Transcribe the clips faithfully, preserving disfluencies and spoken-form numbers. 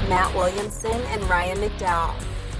Matt Williamson and Ryan McDowell.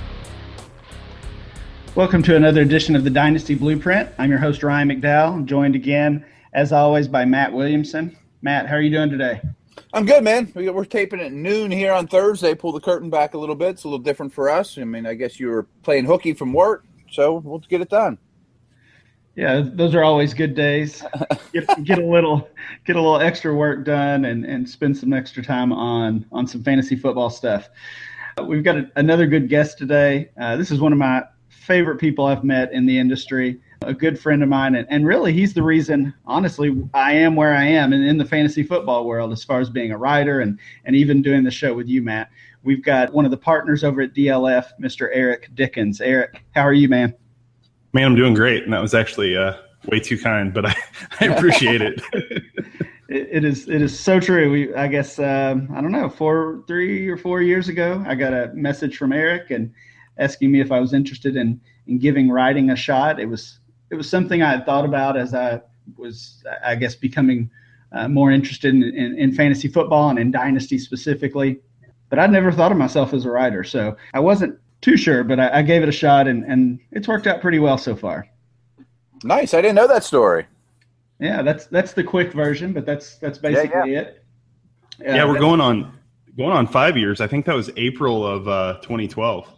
Welcome to another edition of the Dynasty Blueprint. I'm your host, Ryan McDowell, joined again, as always, by Matt Williamson. Matt, how are you doing today? I'm good, man. We're taping at noon here on Thursday. Pull the curtain back a little bit. It's a little different for us. I mean, I guess you were playing hooky from work, so we'll get it done. Yeah, those are always good days. Get, get a little get a little extra work done and, and spend some extra time on, on some fantasy football stuff. We've got a, another good guest today. Uh, this is one of my favorite people I've met in the industry, a good friend of mine. And, and really, he's the reason, honestly, I am where I am in, in the fantasy football world as far as being a writer and, and even doing the show with you, Matt. We've got one of the partners over at D L F, Mister Eric Dickens. Eric, how are you, man? Man, I'm doing great, and that was actually uh, way too kind, but I, I appreciate it. it. It is it is so true. We I guess um, I don't know four three or four years ago, I got a message from Eric and asking me if I was interested in in giving writing a shot. It was it was something I had thought about as I was I guess becoming uh, more interested in, in in fantasy football and in Dynasty specifically, but I'd never thought of myself as a writer, so I wasn't too sure, but I, I gave it a shot, and, and it's worked out pretty well so far. Nice. I didn't know that story. Yeah, that's that's the quick version, but that's that's basically yeah, yeah. it. Yeah, yeah we're going on going on five years. I think that was April of uh, twenty twelve.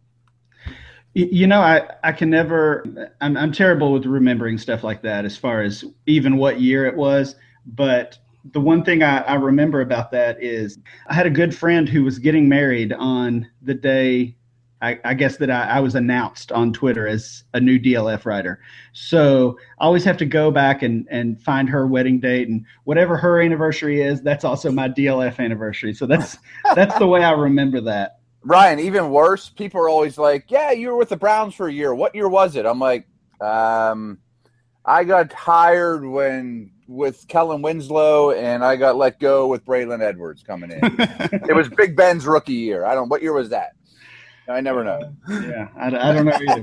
You, you know, I, I can never I'm, – I'm terrible with remembering stuff like that as far as even what year it was, but the one thing I, I remember about that is I had a good friend who was getting married on the day – I, I guess that I, I was announced on Twitter as a new D L F writer. So I always have to go back and, and find her wedding date, and whatever her anniversary is, that's also my D L F anniversary. So that's that's the way I remember that. Ryan, even worse, people are always like, yeah, you were with the Browns for a year. What year was it? I'm like, um, I got hired when with Kellen Winslow, and I got let go with Braylon Edwards coming in. It was Big Ben's rookie year. I don't. What year was that? I never know. Yeah, I, I don't know either.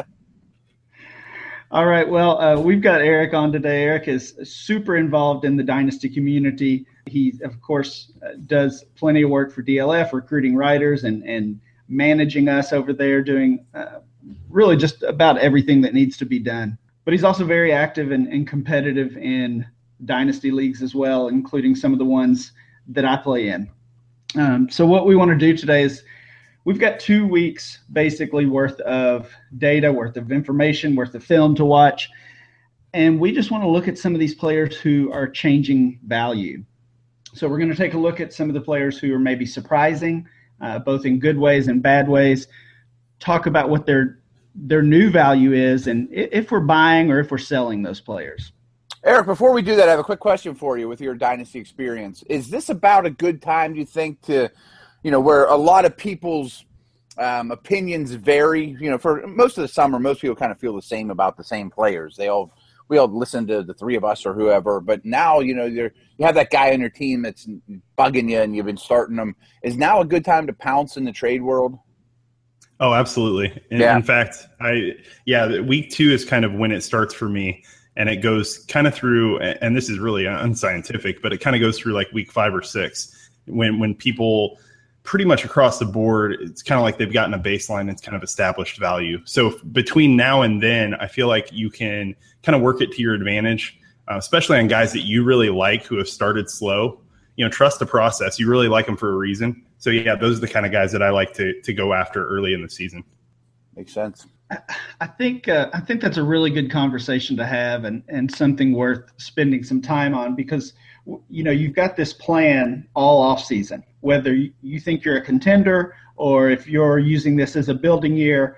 All right, well, uh, we've got Eric on today. Eric is super involved in the Dynasty community. He, of course, uh, does plenty of work for D L F, recruiting writers and, and managing us over there, doing uh, really just about everything that needs to be done. But he's also very active and, and competitive in Dynasty leagues as well, including some of the ones that I play in. Um, so what we want to do today is we've got two weeks basically worth of data, worth of information, worth of film to watch. And we just want to look at some of these players who are changing value. So we're going to take a look at some of the players who are maybe surprising, uh, both in good ways and bad ways, talk about what their their new value is, and if we're buying or if we're selling those players. Eric, before we do that, I have a quick question for you with your Dynasty experience. Is this about a good time, do you think, to – you know, where a lot of people's um, opinions vary, you know, for most of the summer, most people kind of feel the same about the same players. They all, we all listen to the three of us or whoever, but now, you know, you're, you have that guy on your team that's bugging you and you've been starting them. Is now a good time to pounce in the trade world? Oh, absolutely. In, yeah. in fact, I, yeah, week two is kind of when it starts for me, and it goes kind of through, and this is really unscientific, but it kind of goes through like week five or six when, when people, pretty much across the board, it's kind of like they've gotten a baseline. It's kind of established value. So between now and then, I feel like you can kind of work it to your advantage, uh, especially on guys that you really like who have started slow. You know, trust the process. You really like them for a reason. So, yeah, those are the kind of guys that I like to to go after early in the season. Makes sense. I think uh, I think that's a really good conversation to have, and, and something worth spending some time on, because you know you've got this plan all off season, whether you think you're a contender or if you're using this as a building year.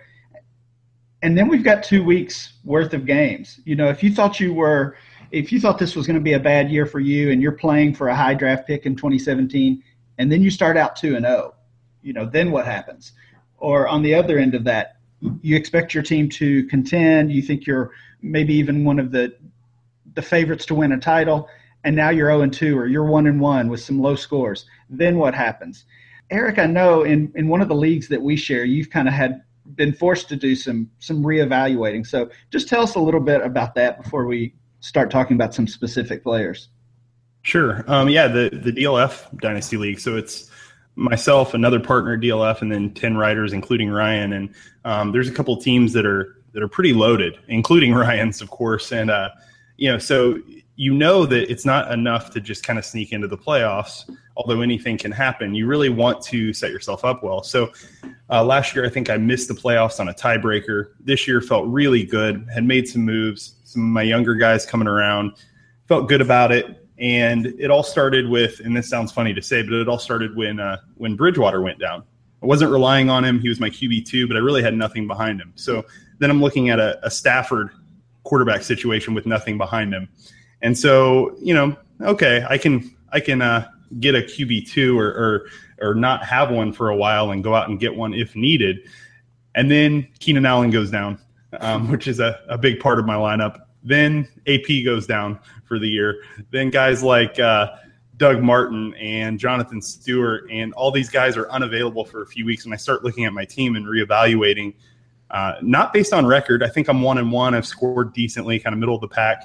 And then we've got two weeks worth of games. You know, if you thought you were, if you thought this was going to be a bad year for you and you're playing for a high draft pick in twenty seventeen, and then you start out two and oh, you know, then what happens? Or on the other end of that, you expect your team to contend. You think you're maybe even one of the the favorites to win a title, and now you're oh and two or you're one and one with some low scores. Then what happens? Eric, I know in, in one of the leagues that we share, you've kind of had been forced to do some some reevaluating. So just tell us a little bit about that before we start talking about some specific players. Sure. Um, yeah, the, the D L F Dynasty League. So it's myself, another partner at D L F, and then ten writers, including Ryan. And um, there's a couple of teams that are that are pretty loaded, including Ryan's, of course. And uh, you know, so you know that it's not enough to just kind of sneak into the playoffs, although anything can happen. You really want to set yourself up well. So uh, last year, I think I missed the playoffs on a tiebreaker. This year felt really good, had made some moves, some of my younger guys coming around, felt good about it. And it all started with, and this sounds funny to say, but it all started when uh, when Bridgewater went down. I wasn't relying on him. He was my Q B two, but I really had nothing behind him. So then I'm looking at a, a Stafford quarterback situation with nothing behind him. And so, you know, okay, I can I can uh, get a Q B two or, or or not have one for a while and go out and get one if needed. And then Keenan Allen goes down, um, which is a, a big part of my lineup. Then A P goes down for the year. Then guys like uh, Doug Martin and Jonathan Stewart and all these guys are unavailable for a few weeks. And I start looking at my team and reevaluating, uh, not based on record. I think I'm one and one. I've scored decently, kind of middle of the pack,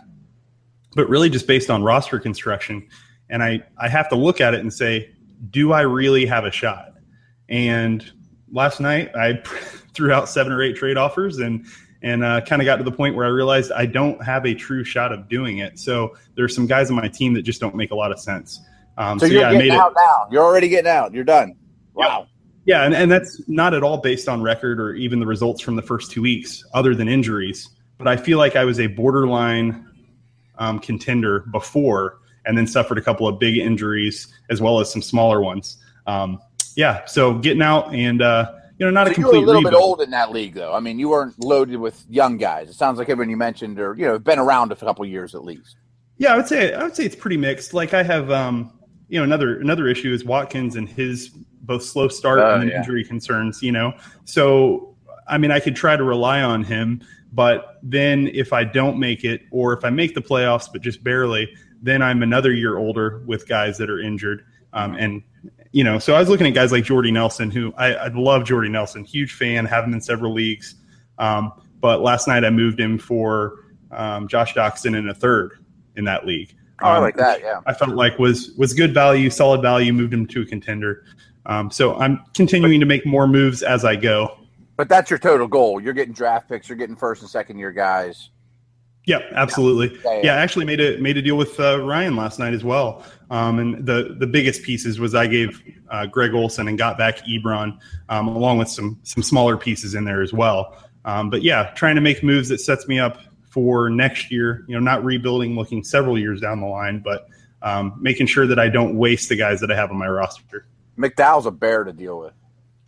but really just based on roster construction. And I, I have to look at it and say, do I really have a shot? And last night I threw out seven or eight trade offers and and uh, kind of got to the point where I realized I don't have a true shot of doing it. So there's some guys on my team that just don't make a lot of sense. Um, so, so you're yeah, getting I made out it now. You're already getting out. You're done. Wow. Yeah, and, and that's not at all based on record or even the results from the first two weeks other than injuries. But I feel like I was a borderline um, contender before and then suffered a couple of big injuries as well as some smaller ones. Um, yeah, so getting out and, uh, you know, not but a complete you were a little rebuild. bit old in that league, though. I mean, you weren't loaded with young guys. It sounds like everyone you mentioned are, you know, been around a couple of years at least. Yeah, I would say I would say it's pretty mixed. Like I have, um, you know, another another issue is Watkins and his both slow start Oh, and then yeah. injury concerns. You know, so I mean, I could try to rely on him, but then if I don't make it, or if I make the playoffs but just barely, then I'm another year older with guys that are injured. Um, and you know, so I was looking at guys like Jordy Nelson, who I, I love Jordy Nelson, huge fan, have him in several leagues. Um, but last night I moved him for um, Josh Doxson in a third in that league. Oh, I Um, like that, yeah. I felt like was was good value, solid value, moved him to a contender. Um, so I'm continuing to make more moves as I go. But that's your total goal. You're getting draft picks. You're getting first and second year guys. Yeah, absolutely. Yeah, Yeah, yeah. I actually made a made a deal with uh, Ryan last night as well. Um, and the the biggest pieces was I gave uh, Greg Olson and got back Ebron, um, along with some some smaller pieces in there as well. Um, but yeah, trying to make moves that sets me up for next year. You know, not rebuilding, looking several years down the line, but um, making sure that I don't waste the guys that I have on my roster. McDowell's a bear to deal with.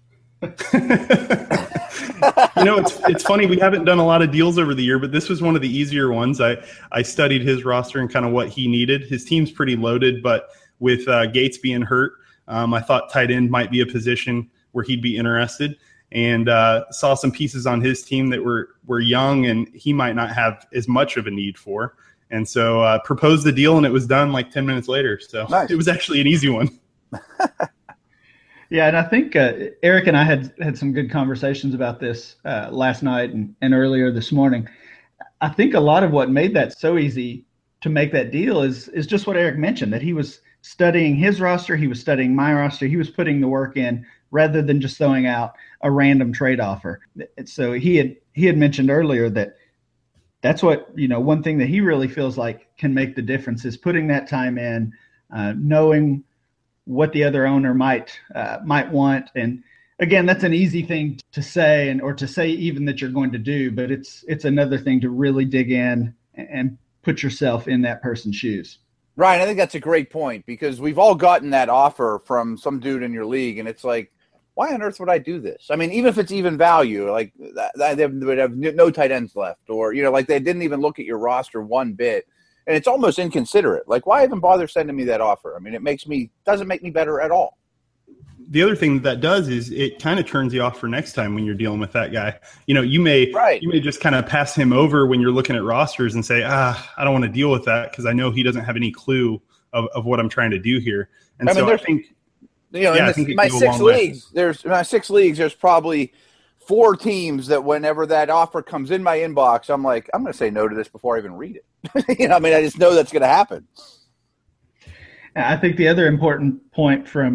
You know, it's it's funny. We haven't done a lot of deals over the year, but this was one of the easier ones. I, I studied his roster and kind of what he needed. His team's pretty loaded, but with uh, Gates being hurt, um, I thought tight end might be a position where he'd be interested, and uh, saw some pieces on his team that were, were young and he might not have as much of a need for. And so uh, proposed the deal, and it was done like ten minutes later. So Nice. It was actually an easy one. Yeah, and I think uh, Eric and I had had some good conversations about this uh, last night and, and earlier this morning. I think a lot of what made that so easy to make that deal is is just what Eric mentioned, that he was studying his roster, he was studying my roster, he was putting the work in rather than just throwing out a random trade offer. So he had he had mentioned earlier that that's what, you know, one thing that he really feels like can make the difference is putting that time in, uh, knowing what the other owner might uh, might want. And again, that's an easy thing to say, and or to say even that you're going to do, but it's it's another thing to really dig in and put yourself in that person's shoes. Ryan, I think that's a great point, because we've all gotten that offer from some dude in your league, and it's like, why on earth would I do this? I mean, even if it's even value, like that, that they would have no tight ends left, or, you know, like they didn't even look at your roster one bit. And it's almost inconsiderate. Like, why even bother sending me that offer? I mean, it makes me doesn't make me better at all. The other thing that, that does is it kind of turns you off for next time when you're dealing with that guy. You know, you may Right. you may just kind of pass him over when you're looking at rosters and say, ah, I don't want to deal with that because I know he doesn't have any clue of, of what I'm trying to do here. And I mean, so I there's- think, You know, Yeah, I in this, think it my can go a six long way. leagues, there's my six leagues. There's probably four teams that whenever that offer comes in my inbox, I'm like, I'm going to say no to this before I even read it. You know, I mean, I just know that's going to happen. I think the other important point from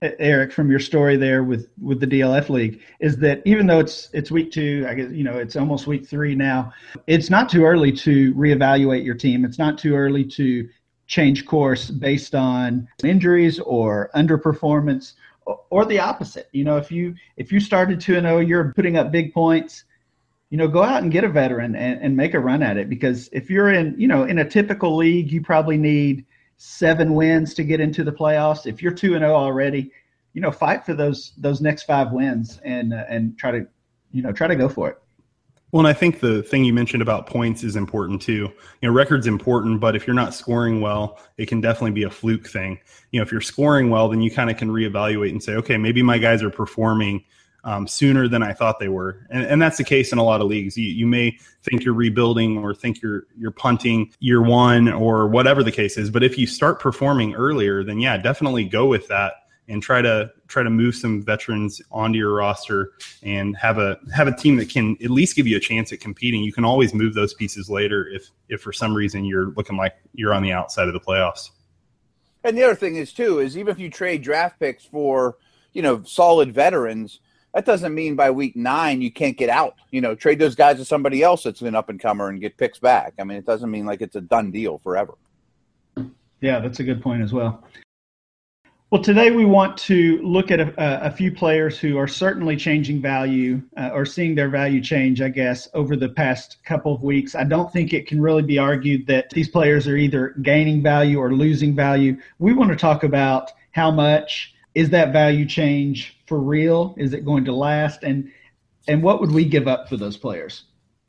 Eric, from your story there with, with the D L F League, is that even though it's it's week two, I guess, you know, it's almost week three now, it's not too early to reevaluate your team. It's not too early to change course based on injuries or underperformance, or, or the opposite. You know, if you if you started two and oh, you're putting up big points, you know, go out and get a veteran and, and make a run at it. Because if you're in, you know, in a typical league, you probably need seven wins to get into the playoffs. If you're two and oh already, you know, fight for those those next five wins and uh, and try to, you know, try to go for it. Well, and I think the thing you mentioned about points is important too. You know, record's important, but if you're not scoring well, it can definitely be a fluke thing. You know, if you're scoring well, then you kind of can reevaluate and say, okay, maybe my guys are performing um, sooner than I thought they were. And, and that's the case in a lot of leagues. You, you may think you're rebuilding or think you're you're punting year one or whatever the case is. But if you start performing earlier, then yeah, definitely go with that and try to try to move some veterans onto your roster and have a have a team that can at least give you a chance at competing. You can always move those pieces later if if for some reason you're looking like you're on the outside of the playoffs. And the other thing is too is even if you trade draft picks for, you know, solid veterans, that doesn't mean by week nine you can't get out. You know, trade those guys to somebody else that's an up and comer and get picks back. I mean, it doesn't mean like it's a done deal forever. Yeah, that's a good point as well. Well, today we want to look at a, a few players who are certainly changing value uh, or seeing their value change, I guess, over the past couple of weeks. I don't think it can really be argued that these players are either gaining value or losing value. We want to talk about how much is that value change for real? Is it going to last? And and what would we give up for those players?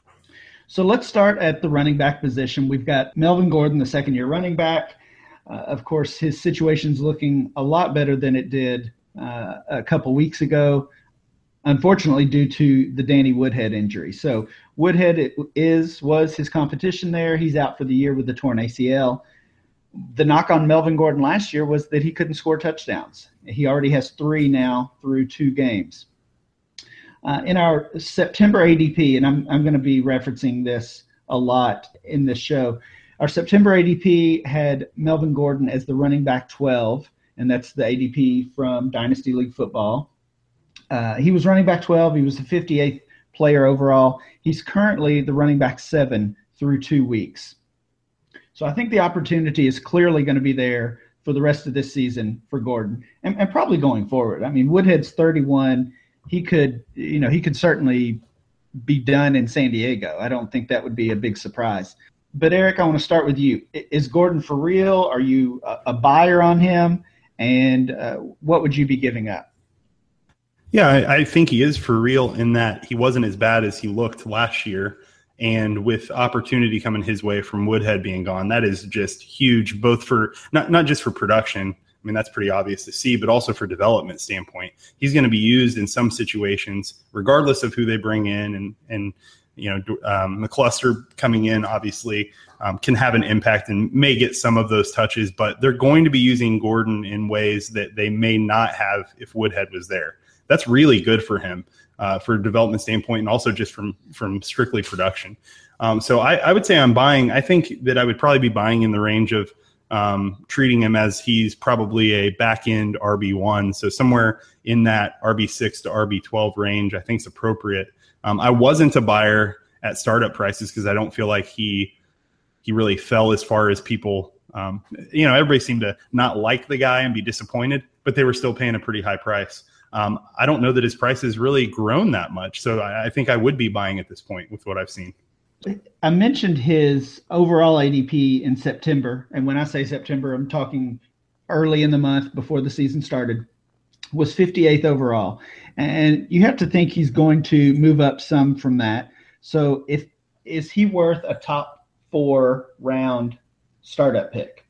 So let's start at the running back position. We've got Melvin Gordon, the second-year running back. Uh, of course, his situation's looking a lot better than it did uh, a couple weeks ago, unfortunately due to the Danny Woodhead injury. So Woodhead it is was his competition there. He's out for the year with the torn A C L. The knock on Melvin Gordon last year was that he couldn't score touchdowns. He already has three now through two games. Uh, in our September A D P, and I'm I'm going to be referencing this a lot in this show, our September A D P had Melvin Gordon as the running back twelve, and that's the A D P from Dynasty League Football. Uh, he was running back twelve. He was the fifty-eighth player overall. He's currently the running back seven through two weeks. So I think the opportunity is clearly going to be there for the rest of this season for Gordon, and, and probably going forward. I mean, Woodhead's thirty-one. He could, you know, he could certainly be done in San Diego. I don't think that would be a big surprise. But Eric, I want to start with you. Is Gordon for real? Are you a, a buyer on him? And uh, what would you be giving up? Yeah, I, I think he is for real in that he wasn't as bad as he looked last year. And with opportunity coming his way from Woodhead being gone, that is just huge, both for not, not just for production. I mean, that's pretty obvious to see, but also for development standpoint. He's going to be used in some situations, regardless of who they bring in. And, and you know, um, McCluster coming in, obviously, um, can have an impact and may get some of those touches, but they're going to be using Gordon in ways that they may not have if Woodhead was there. That's really good for him. Uh, for a development standpoint, and also just from from strictly production. Um, so I, I would say I'm buying. I think that I would probably be buying in the range of um, treating him as he's probably a back end R B one. So somewhere in that R B six to R B twelve range, I think is appropriate. Um, I wasn't a buyer at startup prices because I don't feel like he he really fell as far as people. Um, you know, everybody seemed to not like the guy and be disappointed, but they were still paying a pretty high price. Um, I don't know that his price has really grown that much. So I, I think I would be buying at this point with what I've seen. I mentioned his overall A D P in September. And when I say September, I'm talking early in the month before the season started, was fifty-eighth overall. And you have to think he's going to move up some from that. So if is he worth a top four round startup pick?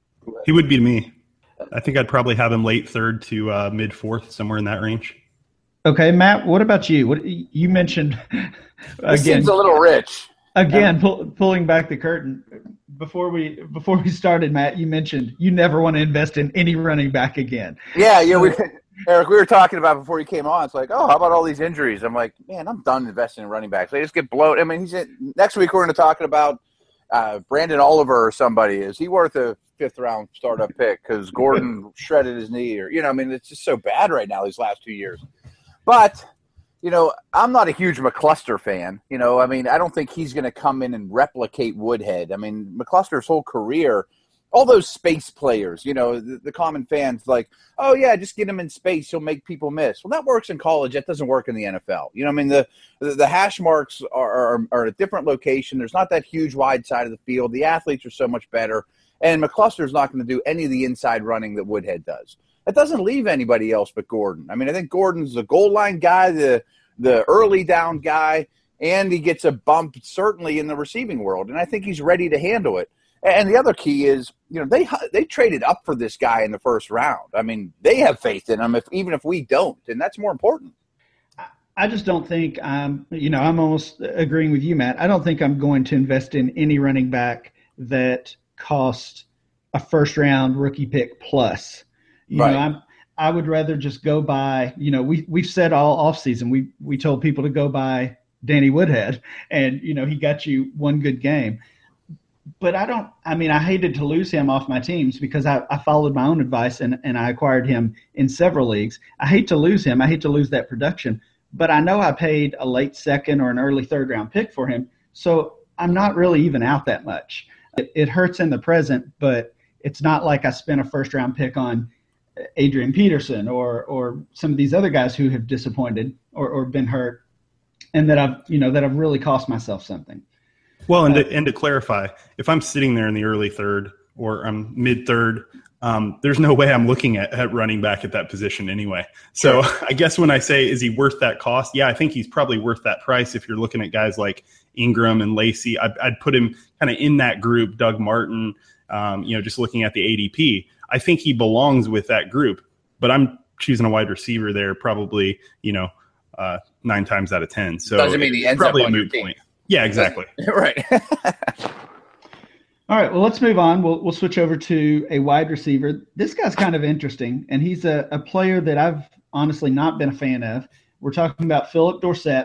He would be to me. I think I'd probably have him late third to uh, mid fourth, somewhere in that range. Okay, Matt, what about you? What you mentioned again? This seems a little rich. Again, um, pull, pulling back the curtain before we before we started, Matt. You mentioned you never want to invest in any running back again. Yeah, yeah. We, Eric, we were talking about before you came on. It's like, oh, how about all these injuries? I'm like, man, I'm done investing in running backs. They just get bloated. I mean, he's in, next week we're going to talk about uh, Brandon Oliver or somebody. Is he worth a fifth round startup pick because Gordon shredded his knee, or you know, I mean, it's just so bad right now these last two years. But you know, I'm not a huge McCluster fan. You know, I mean, I don't think he's going to come in and replicate Woodhead. I mean, McCluster's whole career, all those space players, you know, the, the common fans like, oh, yeah, just get him in space. He'll make people miss. Well, that works in college. That doesn't work in the N F L. You know, I mean, the the, the hash marks are, are, are at a different location. There's not that huge wide side of the field. The athletes are so much better. And McCluster's not going to do any of the inside running that Woodhead does. That doesn't leave anybody else but Gordon. I mean, I think Gordon's the goal line guy, the the early down guy, and he gets a bump certainly in the receiving world. And I think he's ready to handle it. And the other key is, you know, they they traded up for this guy in the first round. I mean, they have faith in him, if, even if we don't, and that's more important. I just don't think I'm, you know, I'm almost agreeing with you, Matt. I don't think I'm going to invest in any running back that cost a first round rookie pick plus. You right. know, I'm, I would rather just go buy, you know, we, we've said all offseason, we, we told people to go buy Danny Woodhead, and, you know, he got you one good game. But I don't – I mean, I hated to lose him off my teams because I, I followed my own advice and, and I acquired him in several leagues. I hate to lose him. I hate to lose that production. But I know I paid a late second or an early third-round pick for him, so I'm not really even out that much. It, it hurts in the present, but it's not like I spent a first-round pick on Adrian Peterson or or some of these other guys who have disappointed or, or been hurt and that I've, you know, that I've really cost myself something. Well, and to, and to clarify, if I'm sitting there in the early third or I'm mid third, um, there's no way I'm looking at, at running back at that position anyway. So sure. I guess when I say, is he worth that cost? Yeah, I think he's probably worth that price. If you're looking at guys like Ingram and Lacey, I'd, I'd put him kind of in that group, Doug Martin, um, you know, just looking at the A D P. I think he belongs with that group, but I'm choosing a wide receiver there probably, you know, uh, nine times out of ten. So doesn't mean he ends probably up on a your moot team. point. Yeah, exactly. Right. All right, well, let's move on. We'll we'll switch over to a wide receiver. This guy's kind of interesting, and he's a, a player that I've honestly not been a fan of. We're talking about Philip Dorsett.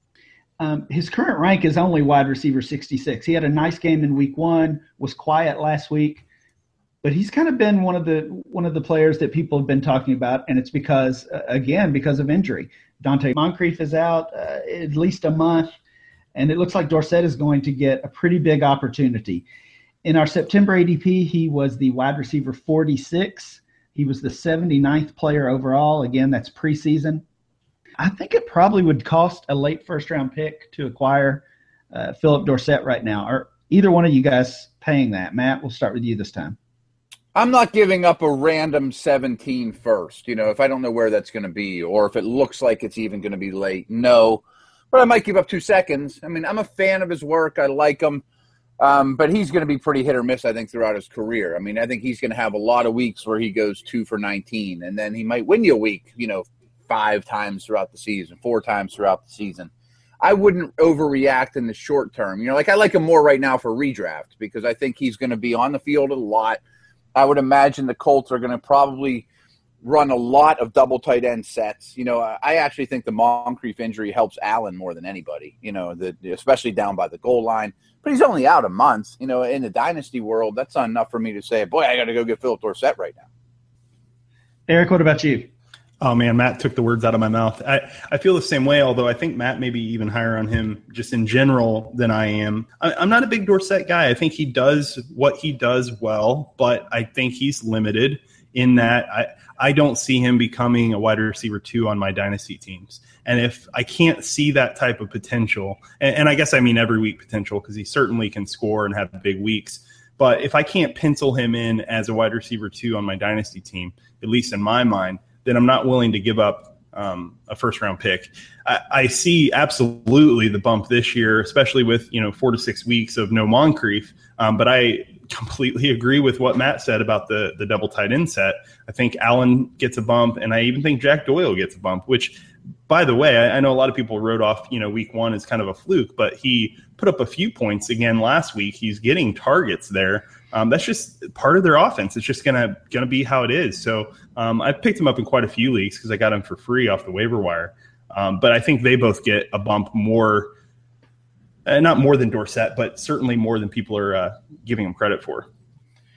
Um, his current rank is only wide receiver sixty-six. He had a nice game in week one, was quiet last week, but he's kind of been one of the one of the players that people have been talking about, and it's because, uh, again, because of injury. Dante Moncrief is out uh, at least a month. And it looks like Dorsett is going to get a pretty big opportunity. In our September A D P, he was the wide receiver forty-six. He was the seventy-ninth player overall. Again, that's preseason. I think it probably would cost a late first-round pick to acquire uh, Philip Dorsett right now. Are either one of you guys paying that? Matt, we'll start with you this time. I'm not giving up a random seventeen first, you know, if I don't know where that's going to be or if it looks like it's even going to be late. No. But I might give up two seconds. I mean, I'm a fan of his work. I like him. Um, but he's going to be pretty hit or miss, I think, throughout his career. I mean, I think he's going to have a lot of weeks where he goes two for nineteen. And then he might win you a week, you know, five times throughout the season, four times throughout the season. I wouldn't overreact in the short term. You know, like I like him more right now for redraft because I think he's going to be on the field a lot. I would imagine the Colts are going to probably run a lot of double tight end sets. You know, I actually think the Moncrief injury helps Allen more than anybody, you know, the, especially down by the goal line. But he's only out a month. You know, in the dynasty world, that's not enough for me to say, boy, I got to go get Philip Dorsett right now. Eric, what about you? Oh, man, Matt took the words out of my mouth. I, I feel the same way, although I think Matt may be even higher on him just in general than I am. I, I'm not a big Dorsett guy. I think he does what he does well, but I think he's limited in that I, I don't see him becoming a wide receiver two on my dynasty teams. And if I can't see that type of potential, and, and I guess I mean every week potential because he certainly can score and have big weeks, but if I can't pencil him in as a wide receiver two on my dynasty team, at least in my mind, then I'm not willing to give up um, a first-round pick. I, I see absolutely the bump this year, especially with, you know, four to six weeks of no Moncrief, um, but I completely agree with what Matt said about the the double tight end set. I think Allen gets a bump, and I even think Jack Doyle gets a bump, which, by the way, I, I know a lot of people wrote off, you know, week one as kind of a fluke, but he put up a few points again last week. He's getting targets there. Um, that's just part of their offense. It's just gonna gonna be how it is. So um, I picked him up in quite a few leagues because I got him for free off the waiver wire. Um, but I think they both get a bump more, uh, not more than Dorsett, but certainly more than people are uh, giving him credit for.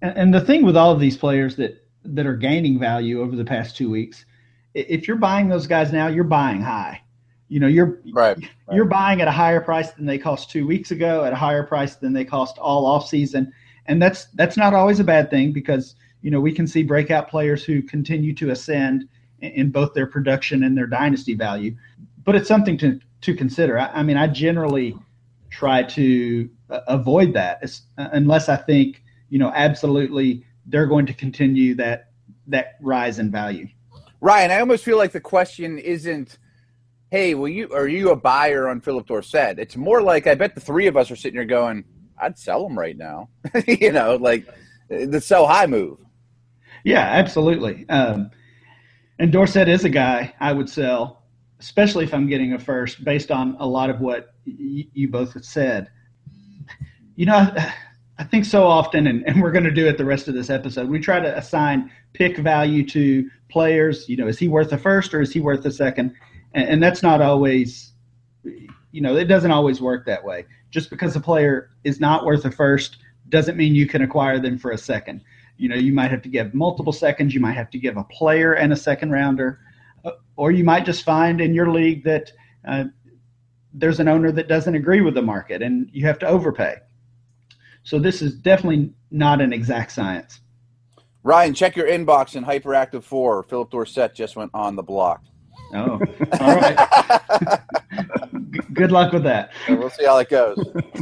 And, and the thing with all of these players that, that are gaining value over the past two weeks, if you're buying those guys now, you're buying high. You know, you're right, right. you're buying at a higher price than they cost two weeks ago, at a higher price than they cost all off season. And that's that's not always a bad thing because, you know, we can see breakout players who continue to ascend in, in both their production and their dynasty value. But it's something to, to consider. I, I mean, I generally try to uh, avoid that it's, uh, unless I think, you know, absolutely they're going to continue that that rise in value. Ryan, I almost feel like the question isn't, hey, will you are you a buyer on Philip Dorsett? It's more like I bet the three of us are sitting here going, I'd sell him right now. you know, like the sell high move. Yeah, absolutely. Um, and Dorsett is a guy I would sell, especially if I'm getting a first, based on a lot of what y- you both have said. You know, I, I think so often, and, and we're going to do it the rest of this episode, we try to assign pick value to players. You know, is he worth a first or is he worth a second? And, and that's not always, you know, it doesn't always work that way. Just because a player is not worth a first doesn't mean you can acquire them for a second. You know, you might have to give multiple seconds. You might have to give a player and a second rounder. Uh, or you might just find in your league that uh, there's an owner that doesn't agree with the market and you have to overpay. So this is definitely not an exact science. Ryan, check your inbox in Hyperactive four. Philip Dorsett just went on the block. Oh, all right. Good luck with that. So we'll see how it goes.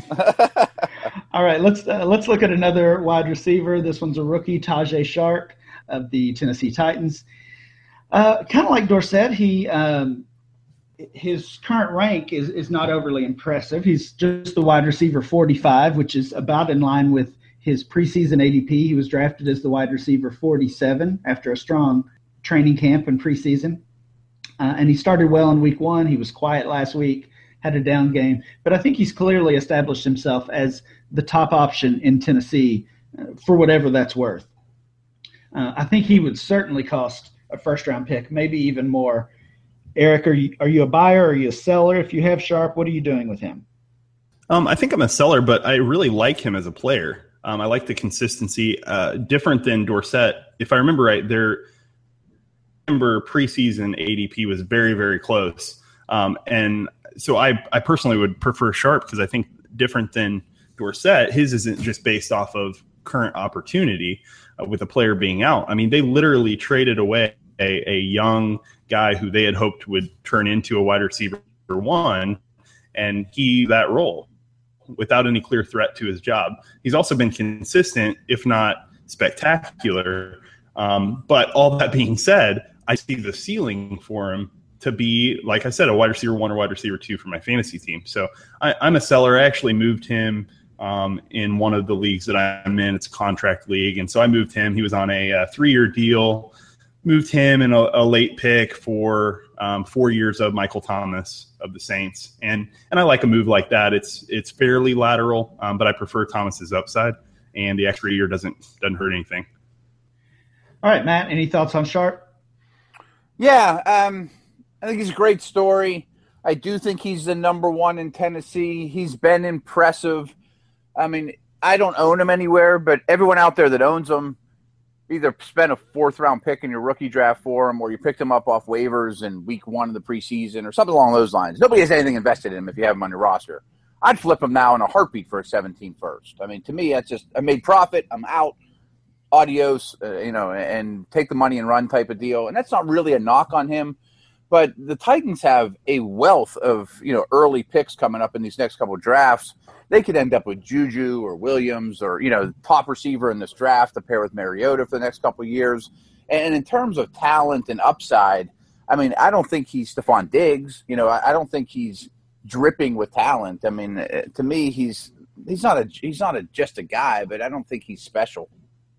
All right, let's uh, let's look at another wide receiver. This one's a rookie, Tajae Sharpe of the Tennessee Titans. Uh, kind of like Dorsett, he um, his current rank is is not overly impressive. He's just the wide receiver forty-five, which is about in line with his preseason A D P. He was drafted as the wide receiver forty-seven after a strong training camp and preseason. Uh, and he started well in week one. He was quiet last week, had a down game. But I think he's clearly established himself as the top option in Tennessee uh, for whatever that's worth. Uh, I think he would certainly cost a first-round pick, maybe even more. Eric, are you, are you a buyer or are you a seller? If you have Sharpe, what are you doing with him? Um, I think I'm a seller, but I really like him as a player. Um, I like the consistency. Uh, different than Dorsett. If I remember right, there – remember preseason A D P was very, very close. Um, and so I, I personally would prefer Sharpe because I think different than Dorsett, his isn't just based off of current opportunity uh, with a player being out. I mean, they literally traded away a, a young guy who they had hoped would turn into a wide receiver one, and he that role without any clear threat to his job. He's also been consistent, if not spectacular. Um, but all that being said, I see the ceiling for him to be, like I said, a wide receiver one or wide receiver two for my fantasy team. So I, I'm a seller. I actually moved him um, in one of the leagues that I'm in. It's a contract league. And so I moved him. He was on a, a three-year deal, moved him in a, a late pick for um, four years of Michael Thomas of the Saints. And and I like a move like that. It's it's fairly lateral, um, but I prefer Thomas's upside. And the extra year doesn't doesn't hurt anything. All right, Matt, any thoughts on Sharpe? Yeah, um, I think he's a great story. I do think he's the number one in Tennessee. He's been impressive. I mean, I don't own him anywhere, but everyone out there that owns him either spent a fourth-round pick in your rookie draft for him or you picked him up off waivers in week one of the preseason or something along those lines. Nobody has anything invested in him if you have him on your roster. I'd flip him now in a heartbeat for a seventeen first. I mean, to me, that's just I made profit. I'm out. Adios, uh, you know, and take the money and run type of deal. And that's not really a knock on him. But the Titans have a wealth of, you know, early picks coming up in these next couple of drafts. They could end up with Juju or Williams or, you know, top receiver in this draft to pair with Mariota for the next couple of years. And in terms of talent and upside, I mean, I don't think he's Stephon Diggs. You know, I, I don't think he's dripping with talent. I mean, to me, he's he's not a he's not a, just a guy, but I don't think he's special.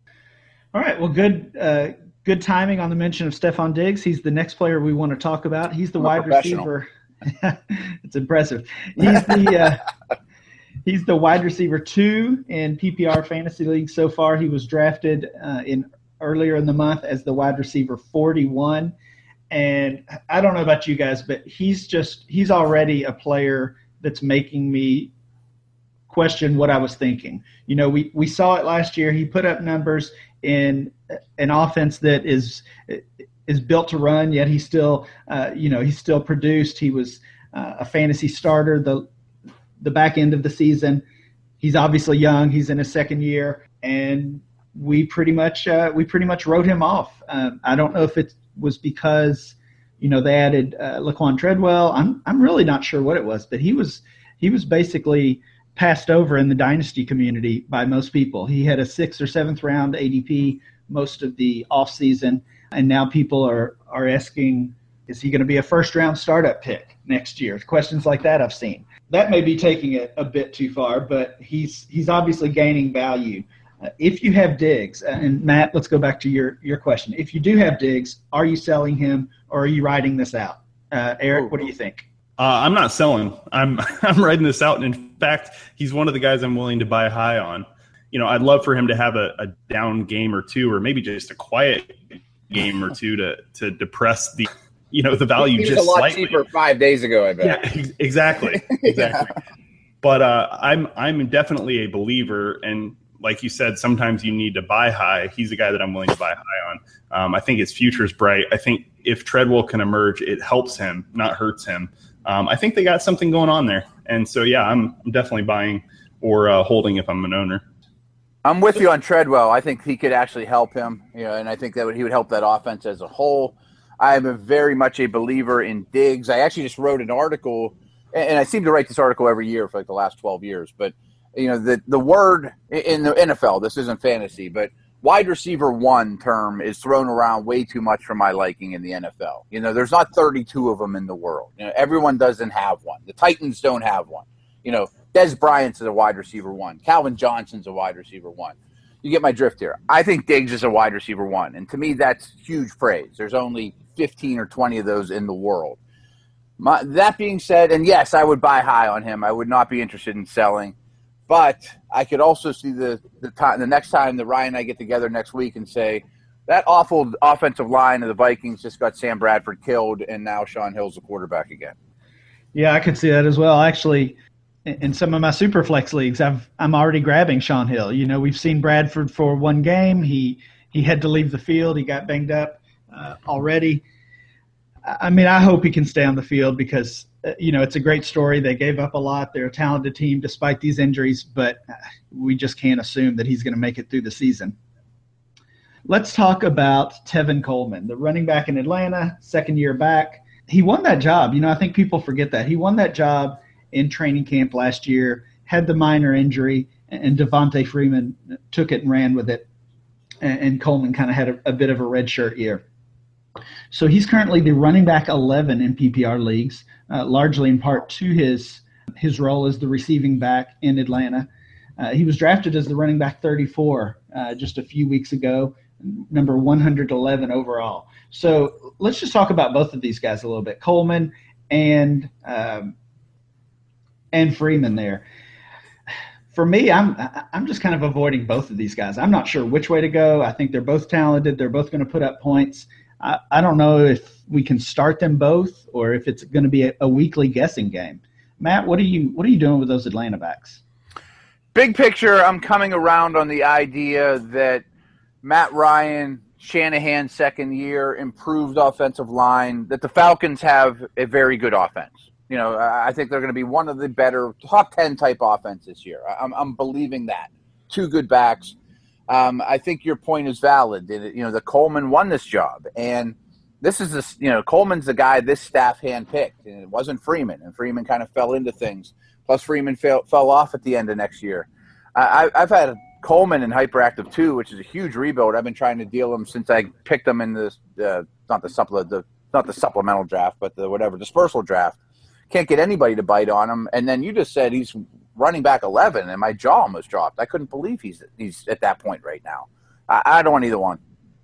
All right, well, good uh, good timing on the mention of Stephon Diggs. He's the next player we want to talk about. He's the I'm wide receiver. It's impressive. He's the uh, he's the wide receiver two in P P R fantasy league so far. He was drafted uh, in earlier in the month as the wide receiver forty-one. And I don't know about you guys, but he's just he's already a player that's making me question what I was thinking. You know, we, we saw it last year. He put up numbers in an offense that is is built to run, yet he still, uh, you know, he still produced. He was uh, a fantasy starter the the back end of the season. He's obviously young. He's in his second year, and we pretty much uh, we pretty much wrote him off. Um, I don't know if it was because, you know, they added uh, Laquan Treadwell. I'm I'm really not sure what it was, but he was he was basically passed over in the dynasty community by most people. He had a sixth or seventh round A D P most of the offseason, and now people are are asking, is he going to be a first round startup pick next year? Questions like that I've seen. That may be taking it a bit too far, but he's he's obviously gaining value. Uh, if you have Diggs, and Matt, let's go back to your, your question. If you do have Diggs, are you selling him or are you riding this out? Uh, Eric, what do you think? Uh, I'm not selling. I'm I'm riding this out. And in fact, he's one of the guys I'm willing to buy high on. You know, I'd love for him to have a, a down game or two, or maybe just a quiet game or two to to depress the, you know, the value he was just a lot slightly. cheaper five days ago, I bet. Yeah, exactly, exactly. yeah. But uh, I'm I'm definitely a believer, and like you said, sometimes you need to buy high. He's a guy that I'm willing to buy high on. Um, I think his future's bright. I think if Treadwell can emerge, it helps him, not hurts him. Um, I think they got something going on there. And so, yeah, I'm, I'm definitely buying or uh, holding if I'm an owner. I'm with you on Treadwell. I think he could actually help him, you know, and I think that would, he would help that offense as a whole. I am a very much a believer in Diggs. I actually just wrote an article, and I seem to write this article every year for like the last twelve years. But, you know, the, the word in the N F L, this isn't fantasy, but wide receiver one term is thrown around way too much for my liking in the N F L. You know, there's not thirty-two of them in the world. You know, everyone doesn't have one. The Titans don't have one. You know, Des Bryant's is a wide receiver one. Calvin Johnson's a wide receiver one. You get my drift here. I think Diggs is a wide receiver one. And to me, that's huge praise. There's only fifteen or twenty of those in the world. My, that being said, and yes, I would buy high on him. I would not be interested in selling. But I could also see the the, time, the next time that Ryan and I get together next week and say, that awful offensive line of the Vikings just got Sam Bradford killed, and now Shaun Hill's the quarterback again. Yeah, I could see that as well. Actually, in some of my Superflex leagues, I've, I'm already grabbing Shaun Hill. You know, we've seen Bradford for one game. He he had to leave the field. He got banged up uh, already. I mean, I hope he can stay on the field because – you know, it's a great story. They gave up a lot. They're a talented team despite these injuries, but we just can't assume that he's going to make it through the season. Let's talk about Tevin Coleman, the running back in Atlanta, second year back. He won that job. You know, I think people forget that. He won that job in training camp last year, had the minor injury, and Devontae Freeman took it and ran with it, and Coleman kind of had a, a bit of a red shirt year. So he's currently the running back eleven in P P R leagues, uh, largely in part to his his role as the receiving back in Atlanta. Uh, he was drafted as the running back thirty-four uh, just a few weeks ago, number one hundred eleven overall. So let's just talk about both of these guys a little bit, Coleman and um, and Freeman there. For me, I'm I'm just kind of avoiding both of these guys. I'm not sure which way to go. I think they're both talented. They're both going to put up points. I, I don't know if we can start them both or if it's going to be a, a weekly guessing game. Matt, what are you what are you doing with those Atlanta backs? Big picture, I'm coming around on the idea that Matt Ryan, Shanahan's second year, improved offensive line, that the Falcons have a very good offense. You know, I think they're going to be one of the better top ten type offense this year. I'm, I'm believing that. Two good backs. Um, I think your point is valid. You know, the Coleman won this job, and this is this. You know, Coleman's the guy this staff handpicked, and it wasn't Freeman. And Freeman kind of fell into things. Plus, Freeman fell fell off at the end of next year. I, I've had Coleman in Hyperactive two, which is a huge rebuild. I've been trying to deal him since I picked him in the uh, not the supplement the not the supplemental draft, but the whatever dispersal draft. Can't get anybody to bite on him. And then you just said he's running back eleven, and my jaw almost dropped. I couldn't believe he's he's at that point right now. I, I don't want either one.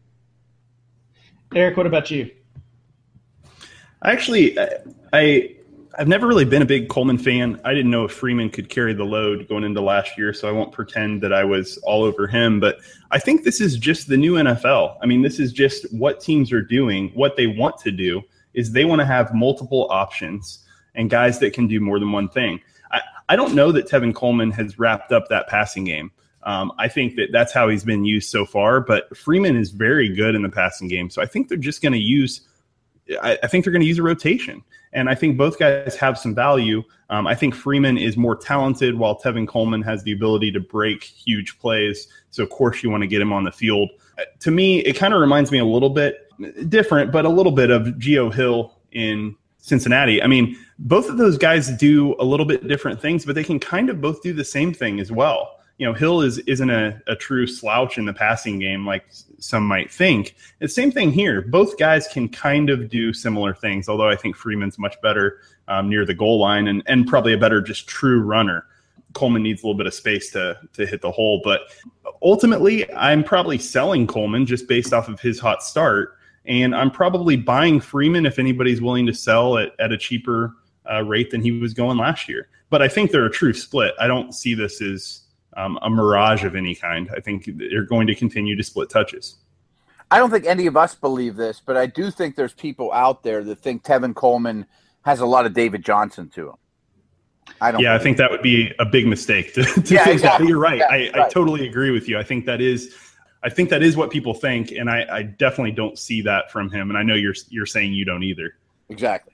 Eric, what about you? Actually, I I've never really been a big Coleman fan. I didn't know if Freeman could carry the load going into last year, so I won't pretend that I was all over him. But I think this is just the new N F L. I mean, this is just what teams are doing. What they want to do is they want to have multiple options and guys that can do more than one thing. I, I don't know that Tevin Coleman has wrapped up that passing game. Um, I think that that's how he's been used so far, but Freeman is very good in the passing game. So I think they're just going to use, I, I think they're going to use a rotation. And I think both guys have some value. Um, I think Freeman is more talented while Tevin Coleman has the ability to break huge plays. So of course you want to get him on the field. Uh, to me, it kind of reminds me a little bit different, but a little bit of Gio Hill in Cincinnati. I mean, both of those guys do a little bit different things, but they can kind of both do the same thing as well. You know, Hill is, isn't a, a true slouch in the passing game like some might think. It's the same thing here. Both guys can kind of do similar things, although I think Freeman's much better um, near the goal line and, and probably a better just true runner. Coleman needs a little bit of space to to hit the hole. But ultimately, I'm probably selling Coleman just based off of his hot start. And I'm probably buying Freeman if anybody's willing to sell at, at a cheaper uh, rate than he was going last year. But I think they're a true split. I don't see this as Um, a mirage of any kind. I think they're going to continue to split touches. I don't think any of us believe this, but I do think there's people out there that think Tevin Coleman has a lot of David Johnson to him. I don't. Yeah, I think that would be a big mistake to, to yeah, think exactly. that. You're right. Yeah, I, right. I totally agree with you. I think that is, I think that is what people think, and I, I definitely don't see that from him. And I know you're you're saying you don't either. Exactly.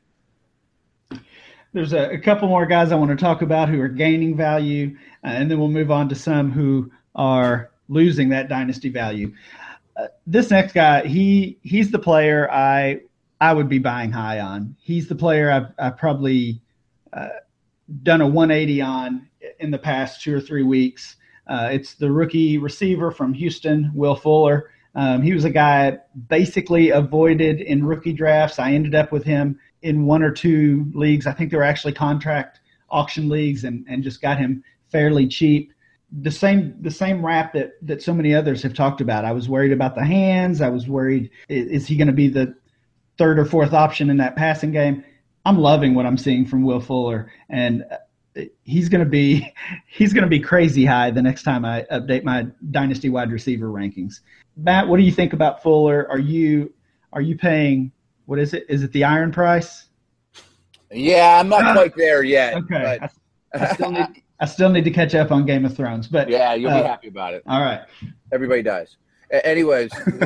There's a, a couple more guys I want to talk about who are gaining value, uh, and then we'll move on to some who are losing that dynasty value. Uh, this next guy, he he's the player I I would be buying high on. He's the player I've, I've probably uh, done a one eighty on in the past two or three weeks. Uh, it's the rookie receiver from Houston, Will Fuller. Um, he was a guy I basically avoided in rookie drafts. I ended up with him in one or two leagues. I think they were actually contract auction leagues, and, and just got him fairly cheap. The same the same rap that, that so many others have talked about. I was worried about the hands. I was worried, is, is he going to be the third or fourth option in that passing game? I'm loving what I'm seeing from Will Fuller, and he's going to be he's going to be crazy high the next time I update my dynasty wide receiver rankings. Matt, what do you think about Fuller? Are you are you paying, what is it? Is it the iron price? Yeah, I'm not quite there yet. Okay. But... I, I, still need, I still need to catch up on Game of Thrones. But yeah, you'll uh, be happy about it. All right. Everybody does. A- anyways.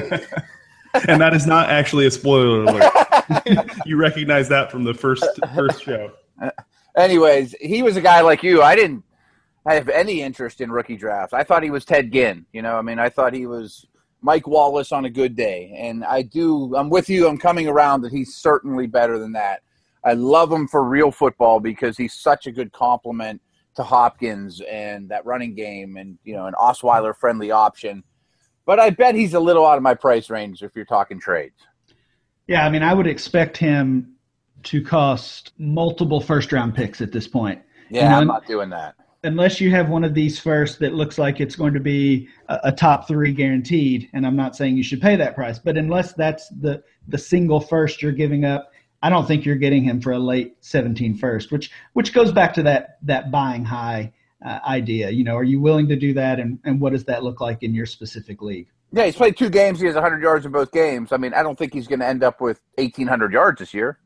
And that is not actually a spoiler alert. You recognize that from the first first show. Anyways, he was a guy like you. I didn't have any interest in rookie drafts. I thought he was Ted Ginn. You know, I mean, I thought he was Mike Wallace on a good day. And I do, I'm with you. I'm coming around that he's certainly better than that. I love him for real football because he's such a good complement to Hopkins and that running game and, you know, an Osweiler friendly option. But I bet he's a little out of my price range if you're talking trades. Yeah, I mean, I would expect him to cost multiple first-round picks at this point. Yeah, you know, I'm not doing that. Unless you have one of these first that looks like it's going to be a, a top three guaranteed, and I'm not saying you should pay that price, but unless that's the, the single first you're giving up, I don't think you're getting him for a late seventeen first, which which goes back to that that buying high uh, idea. You know, are you willing to do that, and, and what does that look like in your specific league? Yeah, he's played two games. He has one hundred yards in both games. I mean, I don't think he's going to end up with eighteen hundred yards this year.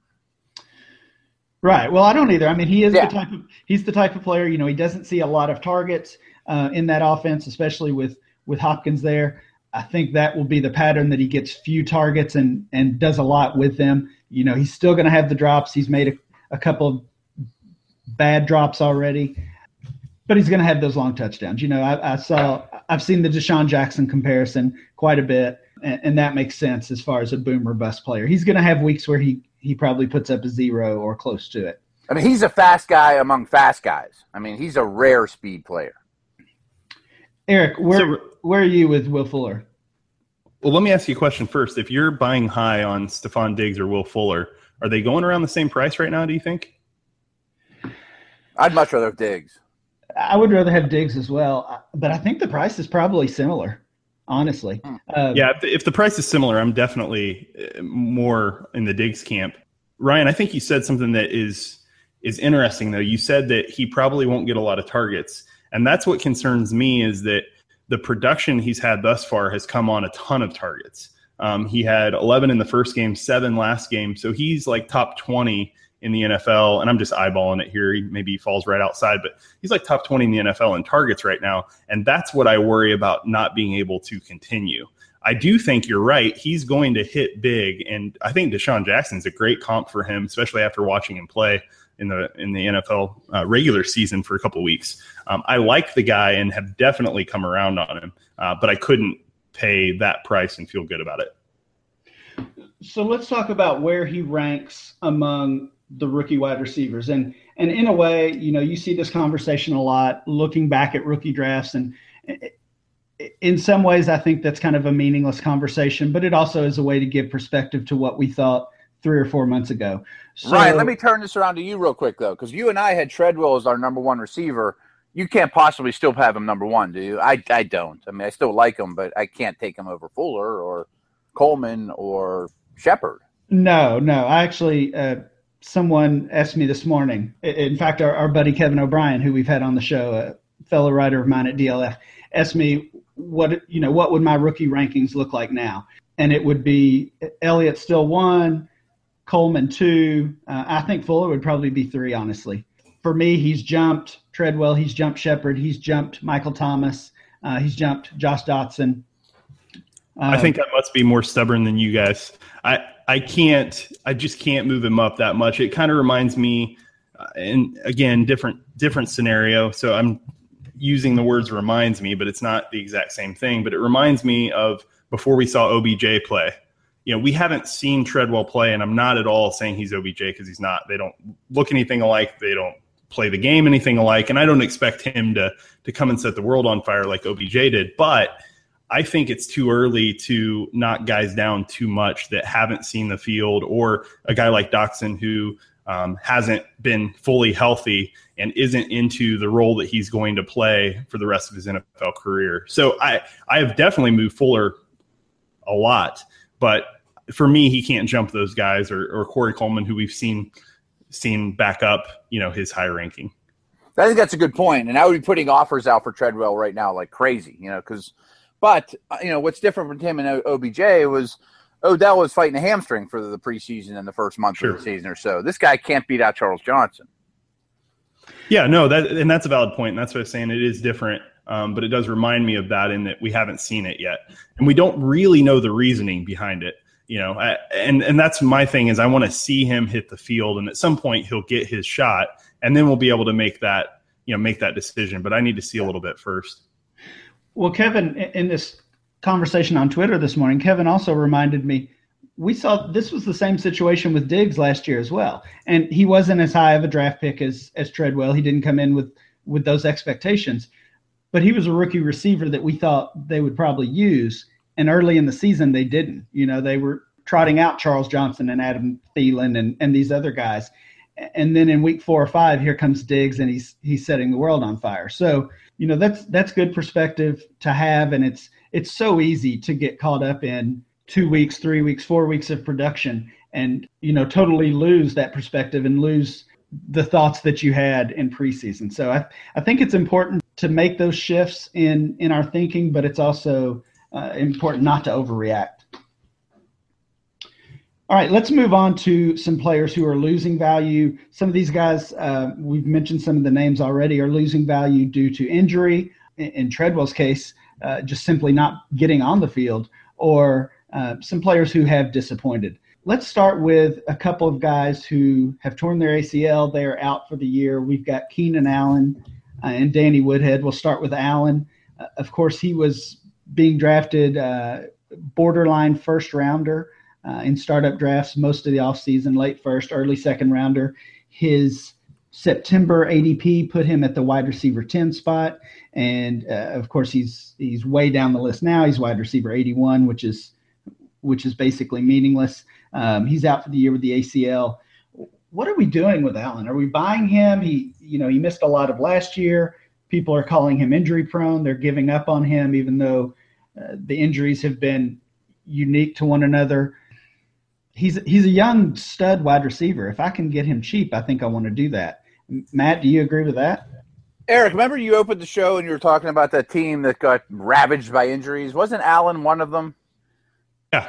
Right. Well, I don't either. I mean, he is Yeah. the type of he's the type of player. You know, he doesn't see a lot of targets uh, in that offense, especially with with Hopkins there. I think that will be the pattern, that he gets few targets and and does a lot with them. You know, he's still going to have the drops. He's made a, a couple of bad drops already, but he's going to have those long touchdowns. You know, I, I saw I've seen the Deshaun Jackson comparison quite a bit, and, and that makes sense as far as a boom or bust player. He's going to have weeks where he he probably puts up a zero or close to it. I mean, he's a fast guy among fast guys. I mean, he's a rare speed player. Eric, where So- where are you with Will Fuller? Well, let me ask you a question first. If you're buying high on Stephon Diggs or Will Fuller, are they going around the same price right now, do you think? I'd much rather have Diggs. I would rather have Diggs as well, but I think the price is probably similar, honestly. Um, Yeah, if the, if the price is similar, I'm definitely uh, more in the Diggs camp. Ryan, I think you said something that is is interesting, though. You said that he probably won't get a lot of targets, and that's what concerns me, is that the production he's had thus far has come on a ton of targets. Um, he had eleven in the first game, seven last game, so he's like top twenty in the N F L, and I'm just eyeballing it here. He, maybe he falls right outside, but he's like top twenty in the N F L in targets right now, and that's what I worry about not being able to continue. I do think you're right. He's going to hit big, and I think Deshaun Jackson's a great comp for him, especially after watching him play in the in the N F L uh, regular season for a couple of weeks. Um, I like the guy and have definitely come around on him, uh, but I couldn't pay that price and feel good about it. So let's talk about where he ranks among the rookie wide receivers. And and in a way, you know, you see this conversation a lot, looking back at rookie drafts. And in some ways, I think that's kind of a meaningless conversation, but it also is a way to give perspective to what we thought three or four months ago. So, Ryan, let me turn this around to you real quick, though, because you and I had Treadwell as our number one receiver. You can't possibly still have him number one, do you? I, I don't. I mean, I still like him, but I can't take him over Fuller or Coleman or Shepard. No, no. I actually, uh, someone asked me this morning. In fact, our, our buddy Kevin O'Brien, who we've had on the show, a fellow writer of mine at D L F, asked me what you know what would my rookie rankings look like now, and it would be Elliott still one, Coleman two. Uh, I think Fuller would probably be three, honestly. For me, he's jumped Treadwell, he's jumped Shepard, he's jumped Michael Thomas, uh, he's jumped Josh Dotson. I think I must be more stubborn than you guys. I, I can't, I just can't move him up that much. It kind of reminds me, uh, and again, different, different scenario. So I'm using the words reminds me, but it's not the exact same thing. But it reminds me of before we saw O B J play. You know, we haven't seen Treadwell play, and I'm not at all saying he's O B J because he's not. They don't look anything alike. They don't play the game anything alike. And I don't expect him to to come and set the world on fire like O B J did. But I think it's too early to knock guys down too much that haven't seen the field, or a guy like Dotson who um, hasn't been fully healthy and isn't into the role that he's going to play for the rest of his N F L career. So I, I have definitely moved Fuller a lot, but for me, he can't jump those guys, or, or Corey Coleman, who we've seen seen back up, you know, his high ranking. I think that's a good point, and I would be putting offers out for Treadwell right now like crazy, you know, because – but, you know, what's different from him and O B J was Odell was fighting a hamstring for the preseason in the first month sure. of the season or so. This guy can't beat out Charles Johnson. Yeah, no, that and that's a valid point, and that's what I was saying. It is different, um, but it does remind me of that in that we haven't seen it yet, and we don't really know the reasoning behind it. You know, I, and and that's my thing is I want to see him hit the field, and at some point he'll get his shot, and then we'll be able to make that you know make that decision. But I need to see a little bit first. Well, Kevin, in this conversation on Twitter this morning, Kevin also reminded me we saw this was the same situation with Diggs last year as well. And he wasn't as high of a draft pick as as Treadwell. He didn't come in with, with those expectations. But he was a rookie receiver that we thought they would probably use. And early in the season, they didn't. You know, they were trotting out Charles Johnson and Adam Thielen and, and these other guys. And then in week four or five, here comes Diggs, and he's he's setting the world on fire. So, you know, that's that's good perspective to have, and it's it's so easy to get caught up in two weeks, three weeks, four weeks of production, and you know, totally lose that perspective and lose the thoughts that you had in preseason. So I I think it's important to make those shifts in in our thinking, but it's also uh, important not to overreact. All right, let's move on to some players who are losing value. Some of these guys, uh, we've mentioned some of the names already, are losing value due to injury. In, in Treadwell's case, uh, just simply not getting on the field, or uh, some players who have disappointed. Let's start with a couple of guys who have torn their A C L. They are out for the year. We've got Keenan Allen uh, and Danny Woodhead. We'll start with Allen. Uh, of course, he was being drafted uh, borderline first rounder. Uh, in startup drafts most of the offseason, late first, early second rounder. His September A D P put him at the wide receiver ten spot. And, uh, of course, he's he's way down the list now. He's wide receiver eighty-one, which is which is basically meaningless. Um, he's out for the year with the A C L. What are we doing with Allen? Are we buying him? He, you know, he missed a lot of last year. People are calling him injury prone. They're giving up on him, even though uh, the injuries have been unique to one another. He's he's a young stud wide receiver. If I can get him cheap, I think I want to do that. Matt, do you agree with that? Eric, remember you opened the show and you were talking about that team that got ravaged by injuries. Wasn't Allen one of them? Yeah.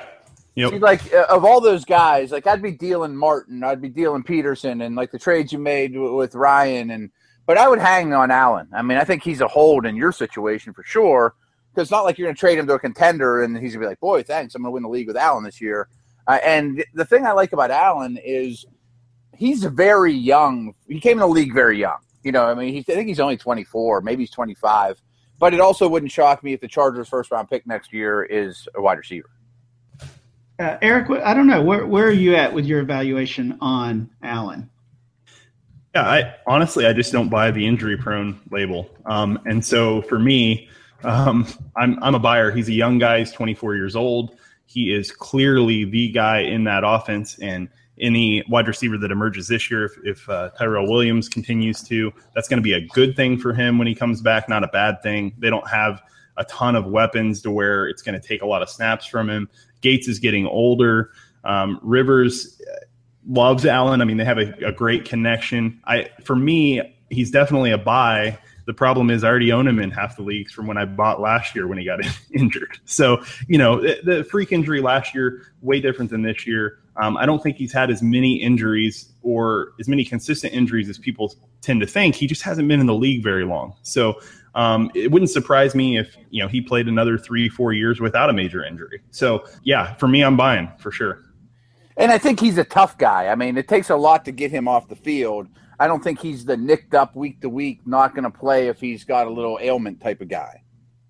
Yep. See, like uh, of all those guys, like I'd be dealing Martin, I'd be dealing Peterson, and like the trades you made w- with Ryan, and but I would hang on Allen. I mean, I think he's a hold in your situation for sure, because it's not like you're going to trade him to a contender and he's going to be like, boy, thanks, I'm going to win the league with Allen this year. Uh, and the thing I like about Allen is he's very young. He came in the league very young. You know, I mean, he, I think he's only twenty-four, maybe he's twenty-five. But it also wouldn't shock me if the Chargers' first-round pick next year is a wide receiver. Uh, Eric, I don't know. Where where are you at with your evaluation on Allen? Yeah, I honestly, I just don't buy the injury-prone label. Um, and so for me, um, I'm I'm a buyer. He's a young guy. He's twenty-four years old. He is clearly the guy in that offense, and any wide receiver that emerges this year, if, if uh, Tyrell Williams continues to, that's going to be a good thing for him when he comes back, not a bad thing. They don't have a ton of weapons to where it's going to take a lot of snaps from him. Gates is getting older. Um, Rivers loves Allen. I mean, they have a, a great connection. I, for me, he's definitely a buy. The problem is I already own him in half the leagues from when I bought last year when he got injured. So, you know, the, the freak injury last year, way different than this year. Um, I don't think he's had as many injuries or as many consistent injuries as people tend to think. He just hasn't been in the league very long. So um, it wouldn't surprise me if, you know, he played another three, four years without a major injury. So, yeah, for me, I'm buying for sure. And I think he's a tough guy. I mean, it takes a lot to get him off the field. I don't think he's the nicked up week to week, not going to play if he's got a little ailment type of guy.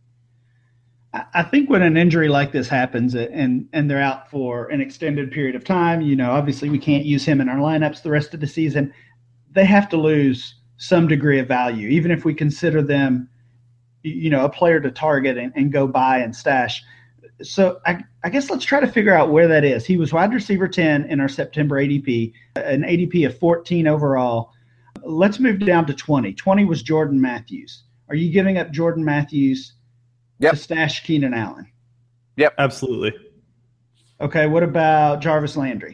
I think when an injury like this happens and, and they're out for an extended period of time, you know, obviously we can't use him in our lineups the rest of the season. They have to lose some degree of value, even if we consider them, you know, a player to target and, and go buy and stash. So I, I guess let's try to figure out where that is. He was wide receiver ten in our September A D P, an A D P of fourteen overall. Let's move down to twenty. twenty was Jordan Matthews. Are you giving up Jordan Matthews yep. to stash Keenan Allen? Yep. Absolutely. Okay, what about Jarvis Landry?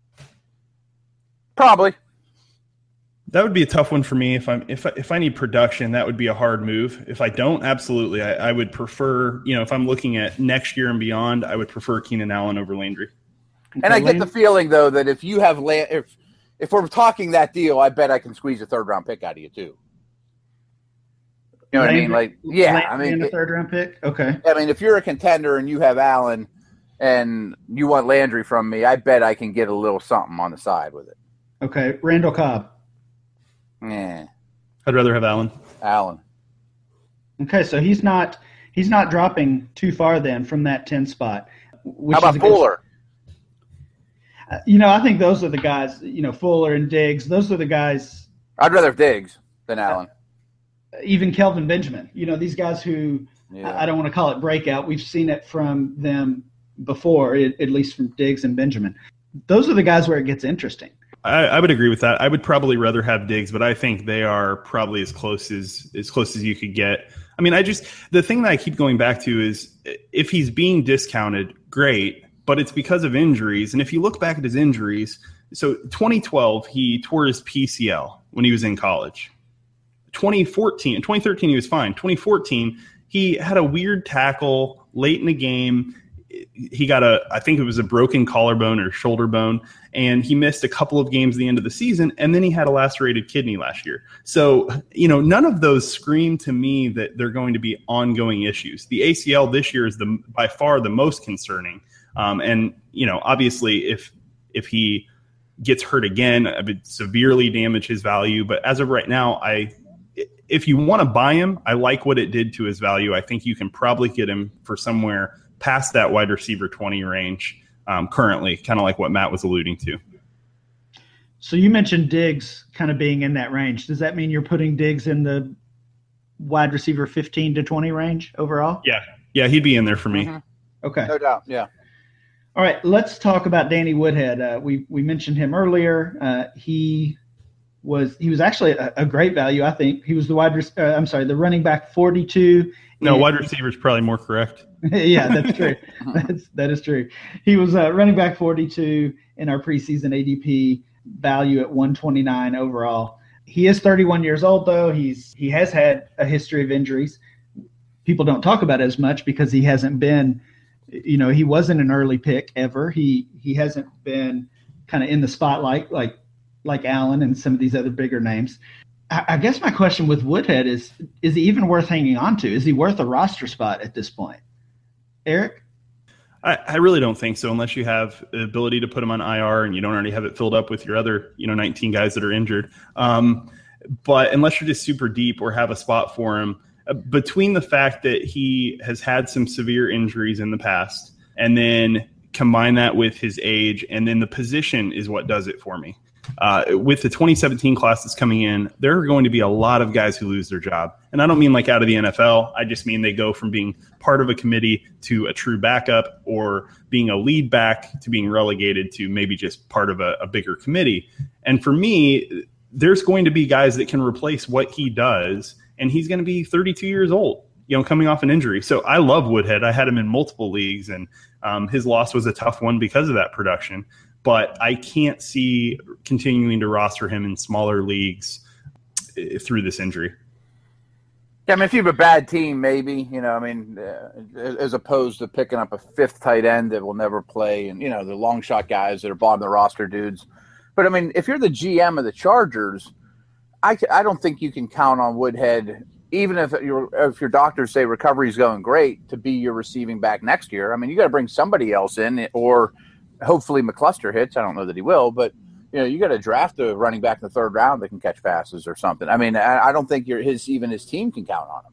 Probably. That would be a tough one for me. If I'm if I, if I need production, that would be a hard move. If I don't, absolutely, I, I would prefer. You know, if I'm looking at next year and beyond, I would prefer Keenan Allen over Landry. And okay, I get Land- the feeling though that if you have Land- if if we're talking that deal, I bet I can squeeze a third round pick out of you too. You know Landry, what I mean? Like, yeah, Landry I mean, in a third round pick. Okay. I mean, if you're a contender and you have Allen and you want Landry from me, I bet I can get a little something on the side with it. Okay, Randall Cobb. Yeah, I'd rather have Allen. Allen. Okay, so he's not he's not dropping too far then from that ten spot. How about Fuller? Good, you know, I think those are the guys. You know, Fuller and Diggs. Those are the guys. I'd rather have Diggs than Allen. Uh, even Kelvin Benjamin. You know, these guys who yeah. I, I don't want to call it breakout. We've seen it from them before, it, at least from Diggs and Benjamin. Those are the guys where it gets interesting. I, I would agree with that. I would probably rather have Diggs, but I think they are probably as close as as close as you could get. I mean, I just the thing that I keep going back to is if he's being discounted, great, but it's because of injuries. And if you look back at his injuries, so twenty twelve he tore his P C L when he was in college. twenty fourteen, twenty thirteen he was fine. twenty fourteen he had a weird tackle late in the game. He got a, I think it was a broken collarbone or shoulder bone, and he missed a couple of games at the end of the season, and then he had a lacerated kidney last year. So, you know, none of those scream to me that they're going to be ongoing issues. The A C L this year is the by far the most concerning. Um, and, you know, obviously if if he gets hurt again, it would severely damage his value. But as of right now, I if you want to buy him, I like what it did to his value. I think you can probably get him for somewhere past that wide receiver twenty range um, currently, kind of like what Matt was alluding to. So you mentioned Diggs kind of being in that range. Does that mean you're putting Diggs in the wide receiver fifteen to twenty range overall? Yeah. Yeah, he'd be in there for me. Mm-hmm. Okay. No doubt, yeah. All right, let's talk about Danny Woodhead. Uh, we we mentioned him earlier. Uh, he was he was actually a, a great value, I think. He was the wide uh, I'm sorry, the running back forty-two. No, wide receiver is probably more correct. Yeah, that's true. That's, that is true. He was uh, running back forty-two in our preseason A D P, value at one twenty-nine overall. He is thirty-one years old, though. He's he has had a history of injuries. People don't talk about it as much because he hasn't been You know, he wasn't an early pick ever. He he hasn't been kind of in the spotlight like like Allen and some of these other bigger names. I, I guess my question with Woodhead is, is he even worth hanging on to? Is he worth a roster spot at this point? Eric? I, I really don't think so, unless you have the ability to put him on I R and you don't already have it filled up with your other, you know, nineteen guys that are injured. Um, but unless you're just super deep or have a spot for him, uh, between the fact that he has had some severe injuries in the past and then combine that with his age, and then the position is what does it for me. Uh, with the twenty seventeen class that's coming in, there are going to be a lot of guys who lose their job. And I don't mean like out of the N F L. I just mean they go from being part of a committee to a true backup, or being a lead back to being relegated to maybe just part of a, a bigger committee. And for me, there's going to be guys that can replace what he does, and he's going to be thirty-two years old, you know, coming off an injury. So I love Woodhead. I had him in multiple leagues, and um, his loss was a tough one because of that production. But I can't see continuing to roster him in smaller leagues through this injury. Yeah, I mean, if you have a bad team, maybe, you know, I mean, uh, as opposed to picking up a fifth tight end that will never play, and, you know, the long shot guys that are bottom of the roster dudes. But, I mean, if you're the G M of the Chargers, I, I don't think you can count on Woodhead, even if, your if your doctors say recovery is going great, to be your receiving back next year. I mean, you got to bring somebody else in, or – hopefully McCluster hits. I don't know that he will, but you know, you got to draft a running back in the third round that can catch passes or something. I mean, I, I don't think you're his, even his team can count on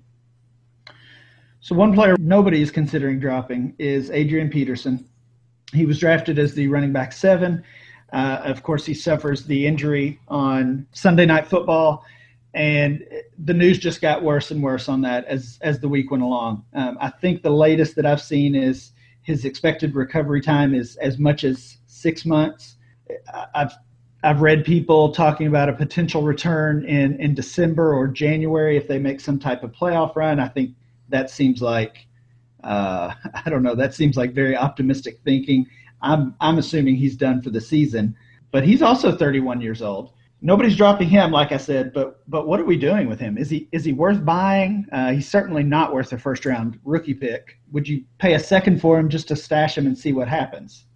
him. So one player nobody is considering dropping is Adrian Peterson. He was drafted as the running back seven. Uh, of course, he suffers the injury on Sunday Night Football, and the news just got worse and worse on that as, as the week went along. Um, I think the latest that I've seen is his expected recovery time is as much as six months. I've I've read people talking about a potential return in, in December or January if they make some type of playoff run. I think that seems like uh, I don't know. That seems like very optimistic thinking. I'm I'm assuming he's done for the season, but he's also thirty-one years old. Nobody's dropping him, like I said, but but what are we doing with him? Is he is he worth buying? Uh, he's certainly not worth a first round rookie pick. Would you pay a second for him just to stash him and see what happens?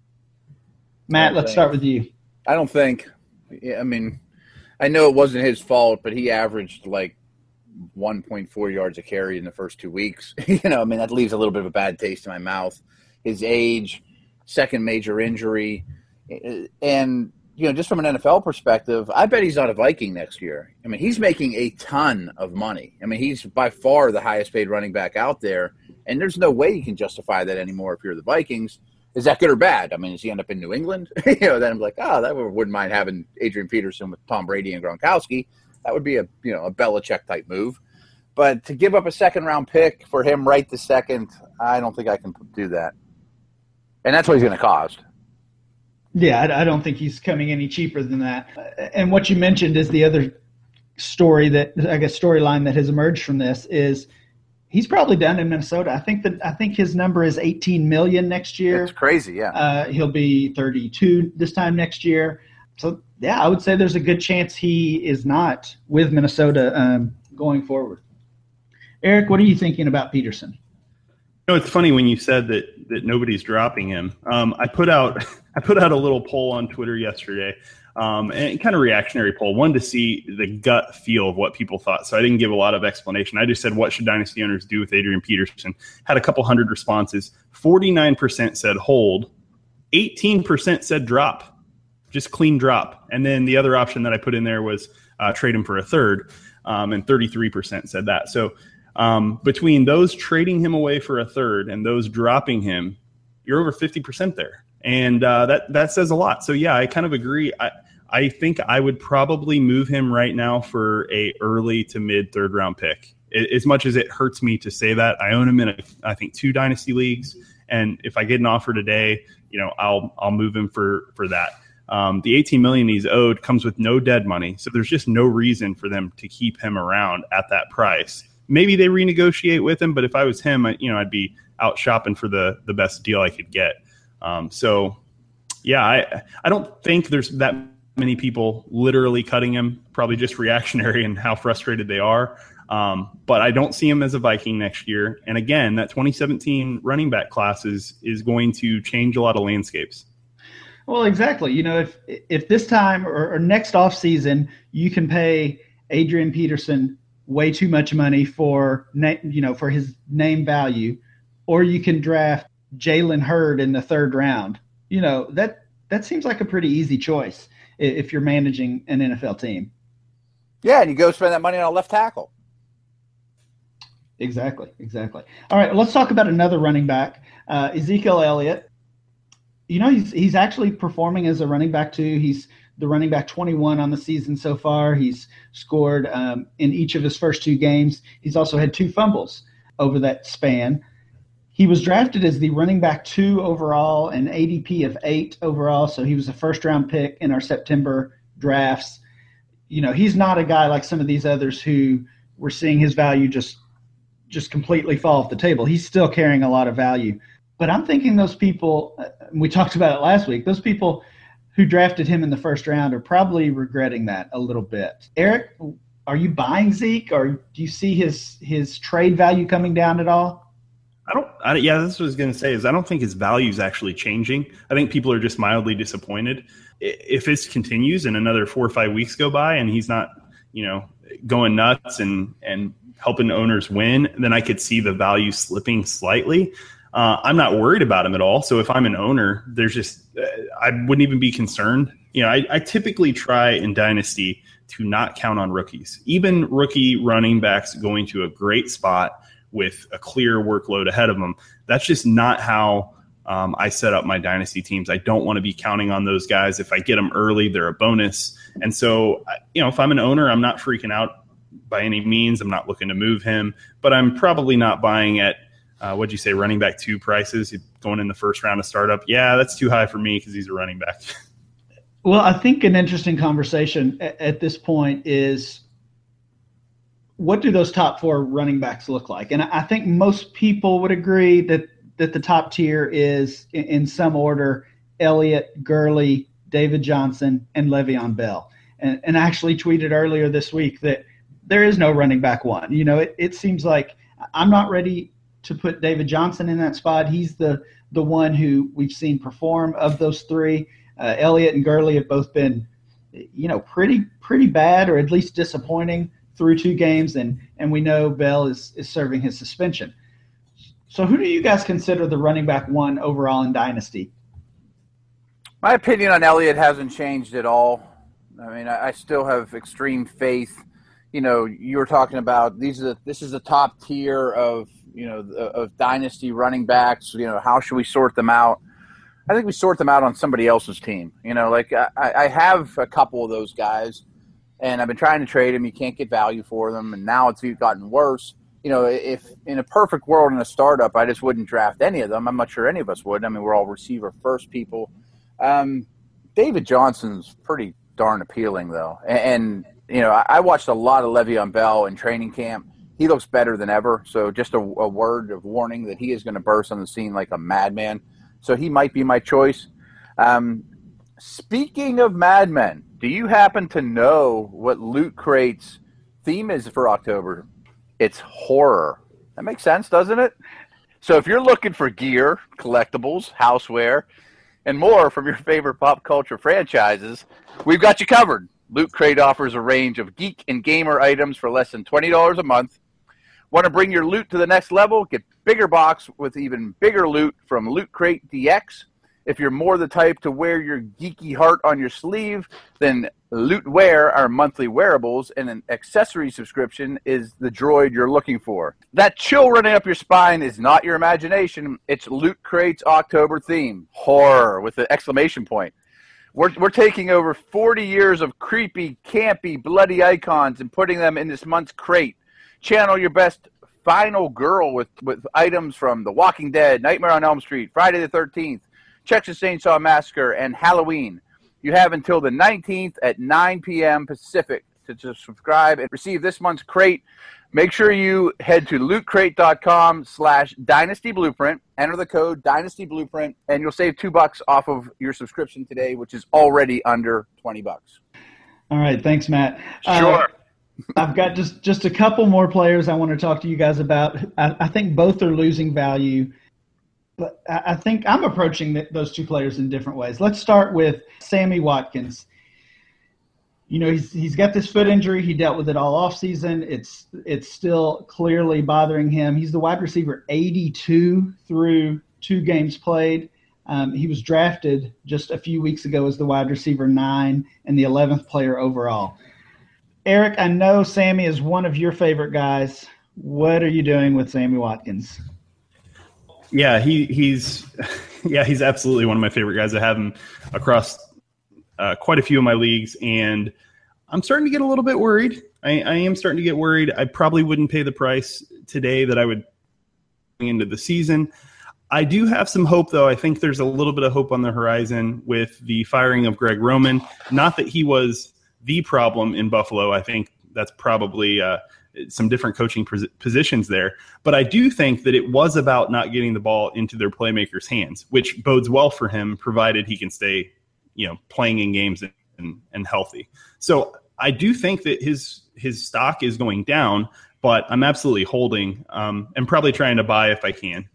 Matt, let's think. start with you. I don't think. I mean, I know it wasn't his fault, but he averaged like one point four yards a carry in the first two weeks. you know, I mean, that leaves a little bit of a bad taste in my mouth. His age, second major injury, and you know, just from an N F L perspective, I bet he's not a Viking next year. I mean, he's making a ton of money. I mean, he's by far the highest paid running back out there, and there's no way you can justify that anymore if you're the Vikings. Is that good or bad? I mean, does he end up in New England? you know, then I'm like, oh, that wouldn't mind having Adrian Peterson with Tom Brady and Gronkowski. That would be a, you know, a Belichick type move. But to give up a second round pick for him right this second, I don't think I can do that. And that's what he's going to cost. Yeah, I, I don't think he's coming any cheaper than that. And what you mentioned is the other story that, I guess, storyline that has emerged from this is he's probably done in Minnesota. I think that I think his number is eighteen million next year. That's crazy, yeah. Uh, he'll be thirty-two this time next year. So yeah, I would say there's a good chance he is not with Minnesota um, going forward. Eric, what are you thinking about Peterson? You know, it's funny when you said that that nobody's dropping him. Um, I put out I put out a little poll on Twitter yesterday, um, and kind of reactionary poll, one to see the gut feel of what people thought. So I didn't give a lot of explanation. I just said, what should dynasty owners do with Adrian Peterson? Had a couple hundred responses. forty-nine percent said hold. eighteen percent said drop, just clean drop. And then the other option that I put in there was uh, trade him for a third, um, and thirty-three percent said that. So Um, between those trading him away for a third and those dropping him, you're over fifty percent there. And uh, that, that says a lot. So, yeah, I kind of agree. I, I think I would probably move him right now for a early to mid third round pick. It, as much as it hurts me to say that, I own him in, a, I think, two dynasty leagues. And if I get an offer today, you know, I'll I'll move him for, for that. Um, the eighteen million dollars he's owed comes with no dead money. So there's just no reason for them to keep him around at that price. Maybe they renegotiate with him, but if I was him, I, you know, I'd be out shopping for the the best deal I could get. Um, so, yeah, I I don't think there's that many people literally cutting him. Probably just reactionary and how frustrated they are. Um, but I don't see him as a Viking next year. And again, that twenty seventeen running back class is, is going to change a lot of landscapes. Well, exactly. You know, if if this time or, or next offseason you can pay Adrian Peterson way too much money for na- you know for his name value, or you can draft Jalen Hurd in the third round, you know that that seems like a pretty easy choice if you're managing an N F L team. Yeah, and you go spend that money on a left tackle. Exactly, exactly. All right, let's talk about another running back, uh, Ezekiel Elliott. You know, he's he's actually performing as a running back too. He's the running back twenty-one on the season so far. He's scored um, in each of his first two games. He's also had two fumbles over that span. He was drafted as the running back two overall, an A D P of eight overall. So he was a first round pick in our September drafts. You know, he's not a guy like some of these others who we're seeing his value just just completely fall off the table. He's still carrying a lot of value. But I'm thinking those people, we talked about it last week, those people who drafted him in the first round are probably regretting that a little bit. Eric, are you buying Zeke, or do you see his his trade value coming down at all? I don't. I, yeah, that's what I was going to say. Is I don't think his value is actually changing. I think people are just mildly disappointed. If this continues and another four or five weeks go by and he's not, you know, going nuts and and helping owners win, then I could see the value slipping slightly. Uh, I'm not worried about him at all. So if I'm an owner, there's just uh, I wouldn't even be concerned. You know, I, I typically try in Dynasty to not count on rookies, even rookie running backs going to a great spot with a clear workload ahead of them. That's just not how um, I set up my Dynasty teams. I don't want to be counting on those guys. If I get them early, they're a bonus. And so, you know, if I'm an owner, I'm not freaking out by any means. I'm not looking to move him, but I'm probably not buying at Uh, what'd you say, running back two prices going in the first round of startup? Yeah, that's too high for me because he's a running back. Well, I think an interesting conversation at, at this point is, what do those top four running backs look like? And I think most people would agree that that the top tier is, in, in some order, Elliott, Gurley, David Johnson, and Le'Veon Bell. And, and I actually tweeted earlier this week that there is no running back one. You know, it, it seems like I'm not ready to put David Johnson in that spot. He's the the one who we've seen perform of those three. Uh, Elliott and Gurley have both been, you know, pretty pretty bad, or at least disappointing through two games, and and we know Bell is is serving his suspension. So who do you guys consider the running back one overall in Dynasty? My opinion on Elliott hasn't changed at all. I mean, I, I still have extreme faith. You know, you were talking about these are the, this is the top tier of you know, of dynasty running backs. You know, how should we sort them out? I think we sort them out on somebody else's team. You know, like I, I have a couple of those guys, and I've been trying to trade them. You can't get value for them, and now it's gotten worse. You know, if in a perfect world in a startup, I just wouldn't draft any of them. I'm not sure any of us would. I mean, we're all receiver first people. Um, David Johnson's pretty darn appealing, though. And, and you know, I, I watched a lot of Le'Veon Bell in training camp. He looks better than ever. So just a, a word of warning that he is going to burst on the scene like a madman. So he might be my choice. Um, speaking of madmen, do you happen to know what Loot Crate's theme is for October? It's horror. That makes sense, doesn't it? So if you're looking for gear, collectibles, houseware, and more from your favorite pop culture franchises, we've got you covered. Loot Crate offers a range of geek and gamer items for less than twenty dollars a month. Want to bring your loot to the next level? Get bigger box with even bigger loot from Loot Crate D X. If you're more the type to wear your geeky heart on your sleeve, then Loot Wear, our monthly wearables and an accessory subscription, is the droid you're looking for. That chill running up your spine is not your imagination. It's Loot Crate's October theme. Horror with an exclamation point. We're, we're taking over forty years of creepy, campy, bloody icons and putting them in this month's crate. Channel your best final girl with, with items from The Walking Dead, Nightmare on Elm Street, Friday the thirteenth, Texas Chainsaw Massacre, and Halloween. You have until the nineteenth at nine p.m. Pacific to, to subscribe and receive this month's crate. Make sure you head to lootcrate.com slash Dynasty Blueprint. Enter the code Dynasty Blueprint, and you'll save two bucks off of your subscription today, which is already under twenty bucks. All right. Thanks, Matt. Sure. Uh, I've got just, just a couple more players I want to talk to you guys about. I, I think both are losing value, but I, I think I'm approaching the, those two players in different ways. Let's start with Sammy Watkins. You know, he's he's got this foot injury. He dealt with it all offseason. It's it's still clearly bothering him. He's the wide receiver eighty-two through two games played. Um, he was drafted just a few weeks ago as the wide receiver nine and the eleventh player overall. Eric, I know Sammy is one of your favorite guys. What are you doing with Sammy Watkins? Yeah, he he's yeah he's absolutely one of my favorite guys. I have him across Uh, quite a few of my leagues, and I'm starting to get a little bit worried. I, I am starting to get worried. I probably wouldn't pay the price today that I would into the season. I do have some hope, though. I think there's a little bit of hope on the horizon with the firing of Greg Roman. Not that he was the problem in Buffalo. I think that's probably uh, some different coaching pos- positions there. But I do think that it was about not getting the ball into their playmakers' hands, which bodes well for him, provided he can stay you know, playing in games and, and, and healthy. So I do think that his his stock is going down, but I'm absolutely holding um, and probably trying to buy if I can.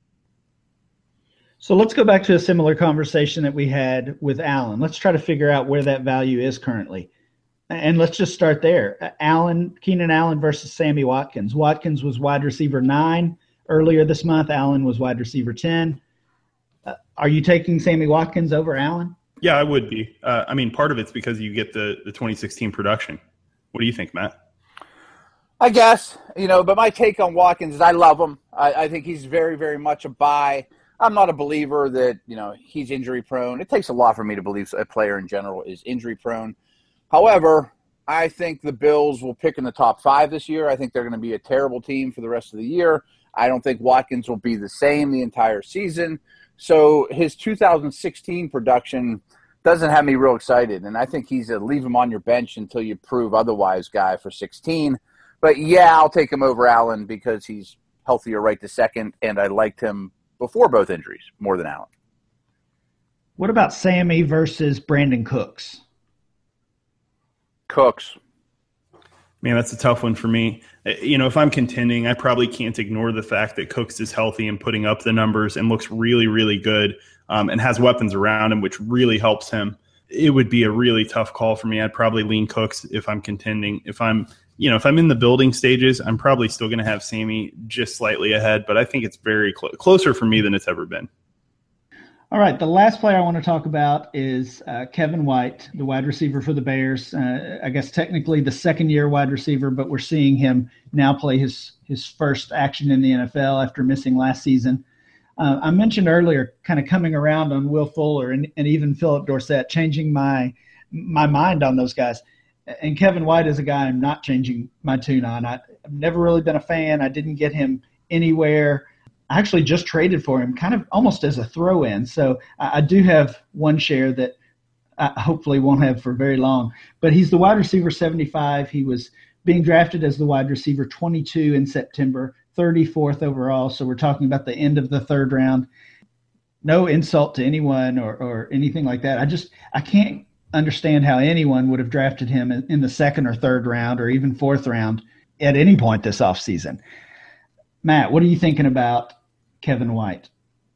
So let's go back to a similar conversation that we had with Allen. Let's try to figure out where that value is currently. And let's just start there. Allen, Keenan Allen versus Sammy Watkins. Watkins was wide receiver nine earlier this month. Allen was wide receiver ten. Uh, are you taking Sammy Watkins over Allen? Yeah, I would be. Uh, I mean, part of it's because you get the, the twenty sixteen production. What do you think, Matt? I guess, you know, but my take on Watkins is I love him. I, I think he's very, very much a buy. I'm not a believer that, you know, he's injury prone. It takes a lot for me to believe a player in general is injury prone. However, I think the Bills will pick in the top five this year. I think they're going to be a terrible team for the rest of the year. I don't think Watkins will be the same the entire season. So his two thousand sixteen production doesn't have me real excited, and I think he's a leave him on your bench until you prove otherwise guy for sixteen. But, yeah, I'll take him over Allen because he's healthier right to second, and I liked him before both injuries more than Allen. What about Sammy versus Brandon Cooks? Cooks. Man, that's a tough one for me. You know, if I'm contending, I probably can't ignore the fact that Cooks is healthy and putting up the numbers and looks really, really good um, and has weapons around him, which really helps him. It would be a really tough call for me. I'd probably lean Cooks if I'm contending. If I'm, you know, if I'm in the building stages, I'm probably still going to have Sammy just slightly ahead, but I think it's very clo- closer for me than it's ever been. All right, the last player I want to talk about is uh, Kevin White, the wide receiver for the Bears. Uh, I guess technically the second-year wide receiver, but we're seeing him now play his his first action in the N F L after missing last season. Uh, I mentioned earlier kind of coming around on Will Fuller and, and even Philip Dorsett, changing my my mind on those guys. And Kevin White is a guy I'm not changing my tune on. I, I've never really been a fan. I didn't get him anywhere. I actually just traded for him kind of almost as a throw-in. So I, I do have one share that I hopefully won't have for very long. But he's the wide receiver seventy-five. He was being drafted as the wide receiver twenty-two in September, thirty-fourth overall. So we're talking about the end of the third round. No insult to anyone or, or anything like that. I just I can't understand how anyone would have drafted him in, in the second or third round or even fourth round at any point this offseason. Matt, what are you thinking about Kevin White?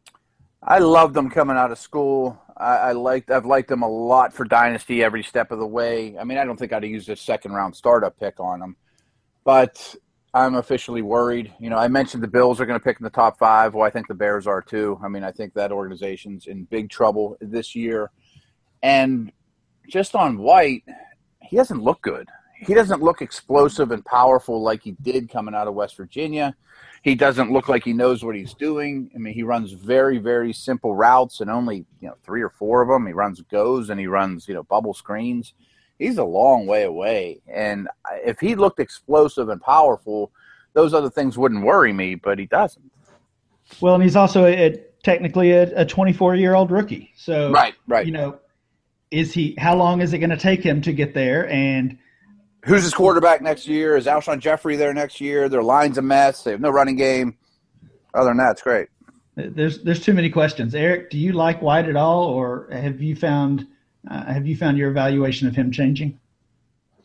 I loved him coming out of school. I, I liked, I've liked him a lot for Dynasty every step of the way. I mean, I don't think I'd have used a second-round startup pick on him, but I'm officially worried. You know, I mentioned the Bills are going to pick in the top five. Well, I think the Bears are too. I mean, I think that organization's in big trouble this year. And just on White, he doesn't look good. He doesn't look explosive and powerful like he did coming out of West Virginia. He doesn't look like he knows what he's doing. I mean, he runs very, very simple routes and only, you know, three or four of them. He runs goes and he runs, you know, bubble screens. He's a long way away. And if he looked explosive and powerful, those other things wouldn't worry me, but he doesn't. Well, and he's also a, technically a, a twenty-four-year-old rookie. So, right, right. You know, is he? How long is it going to take him to get there? And who's his quarterback next year? Is Alshon Jeffrey there next year? Their line's a mess. They have no running game. Other than that, it's great. There's there's too many questions. Eric, do you like White at all, or have you found uh, have you found your evaluation of him changing?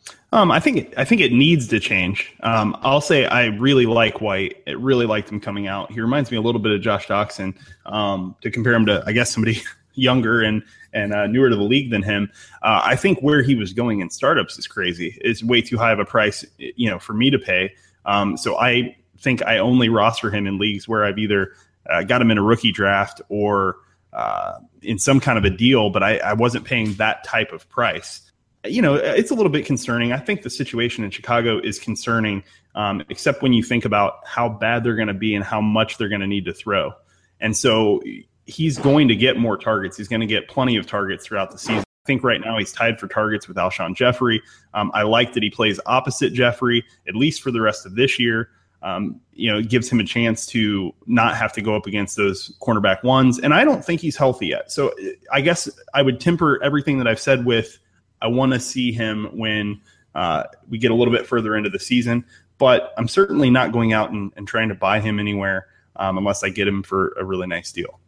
Um, I think it, I think it needs to change. Um, I'll say I really like White. I really liked him coming out. He reminds me a little bit of Josh Doxson. Um, to compare him to, I guess, somebody younger and and uh, newer to the league than him. Uh, I think where he was going in startups is crazy. It's way too high of a price, you know, for me to pay. Um, so I think I only roster him in leagues where I've either uh, got him in a rookie draft or uh, in some kind of a deal, but I, I wasn't paying that type of price. You know, it's a little bit concerning. I think the situation in Chicago is concerning, um, except when you think about how bad they're going to be and how much they're going to need to throw. And so he's going to get more targets. He's going to get plenty of targets throughout the season. I think right now he's tied for targets with Alshon Jeffrey. Um, I like that he plays opposite Jeffrey, at least for the rest of this year. Um, you know, it gives him a chance to not have to go up against those cornerback ones. And I don't think he's healthy yet. So I guess I would temper everything that I've said with I want to see him when uh, we get a little bit further into the season, but I'm certainly not going out and, and trying to buy him anywhere um, unless I get him for a really nice deal.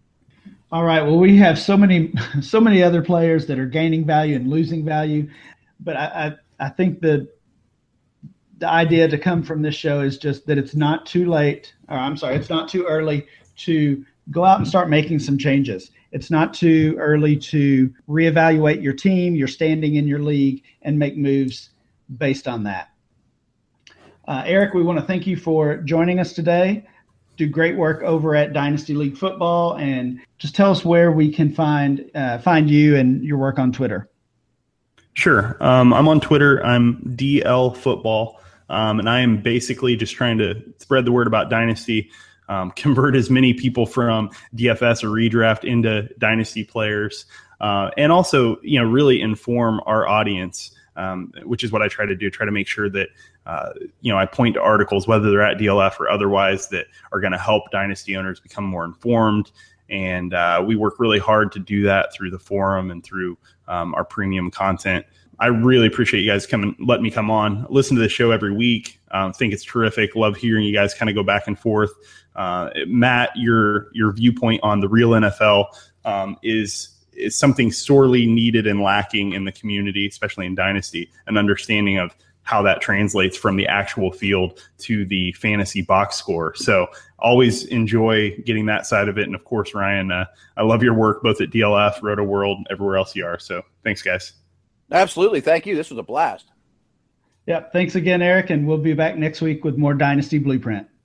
All right. Well, we have so many, so many other players that are gaining value and losing value, but I, I, I think the the idea to come from this show is just that it's not too late, or I'm sorry, it's not too early to go out and start making some changes. It's not too early to reevaluate your team, your standing in your league, and make moves based on that. Uh, Eric, we want to thank you for joining us today. Do great work over at Dynasty League Football, and just tell us where we can find uh, find you and your work on Twitter. Sure. Um, I'm on Twitter. I'm D L Football, um, and I am basically just trying to spread the word about Dynasty. Um, convert as many people from D F S or redraft into dynasty players, uh, and also, you know, really inform our audience, um, which is what I try to do. Try to make sure that, uh, you know, I point to articles, whether they're at D L F or otherwise, that are going to help dynasty owners become more informed. And uh, we work really hard to do that through the forum and through um, our premium content. I really appreciate you guys coming, letting me come on, listen to the show every week. Um, think it's terrific. Love hearing you guys kind of go back and forth. Uh, Matt, your your viewpoint on the real N F L um, is is something sorely needed and lacking in the community, especially in Dynasty, an understanding of how that translates from the actual field to the fantasy box score. So always enjoy getting that side of it. And of course, Ryan, uh, I love your work both at D L F, Roto World, everywhere else you are. So thanks, guys. Absolutely. Thank you. This was a blast. Yep. Thanks again, Eric. And we'll be back next week with more Dynasty Blueprint.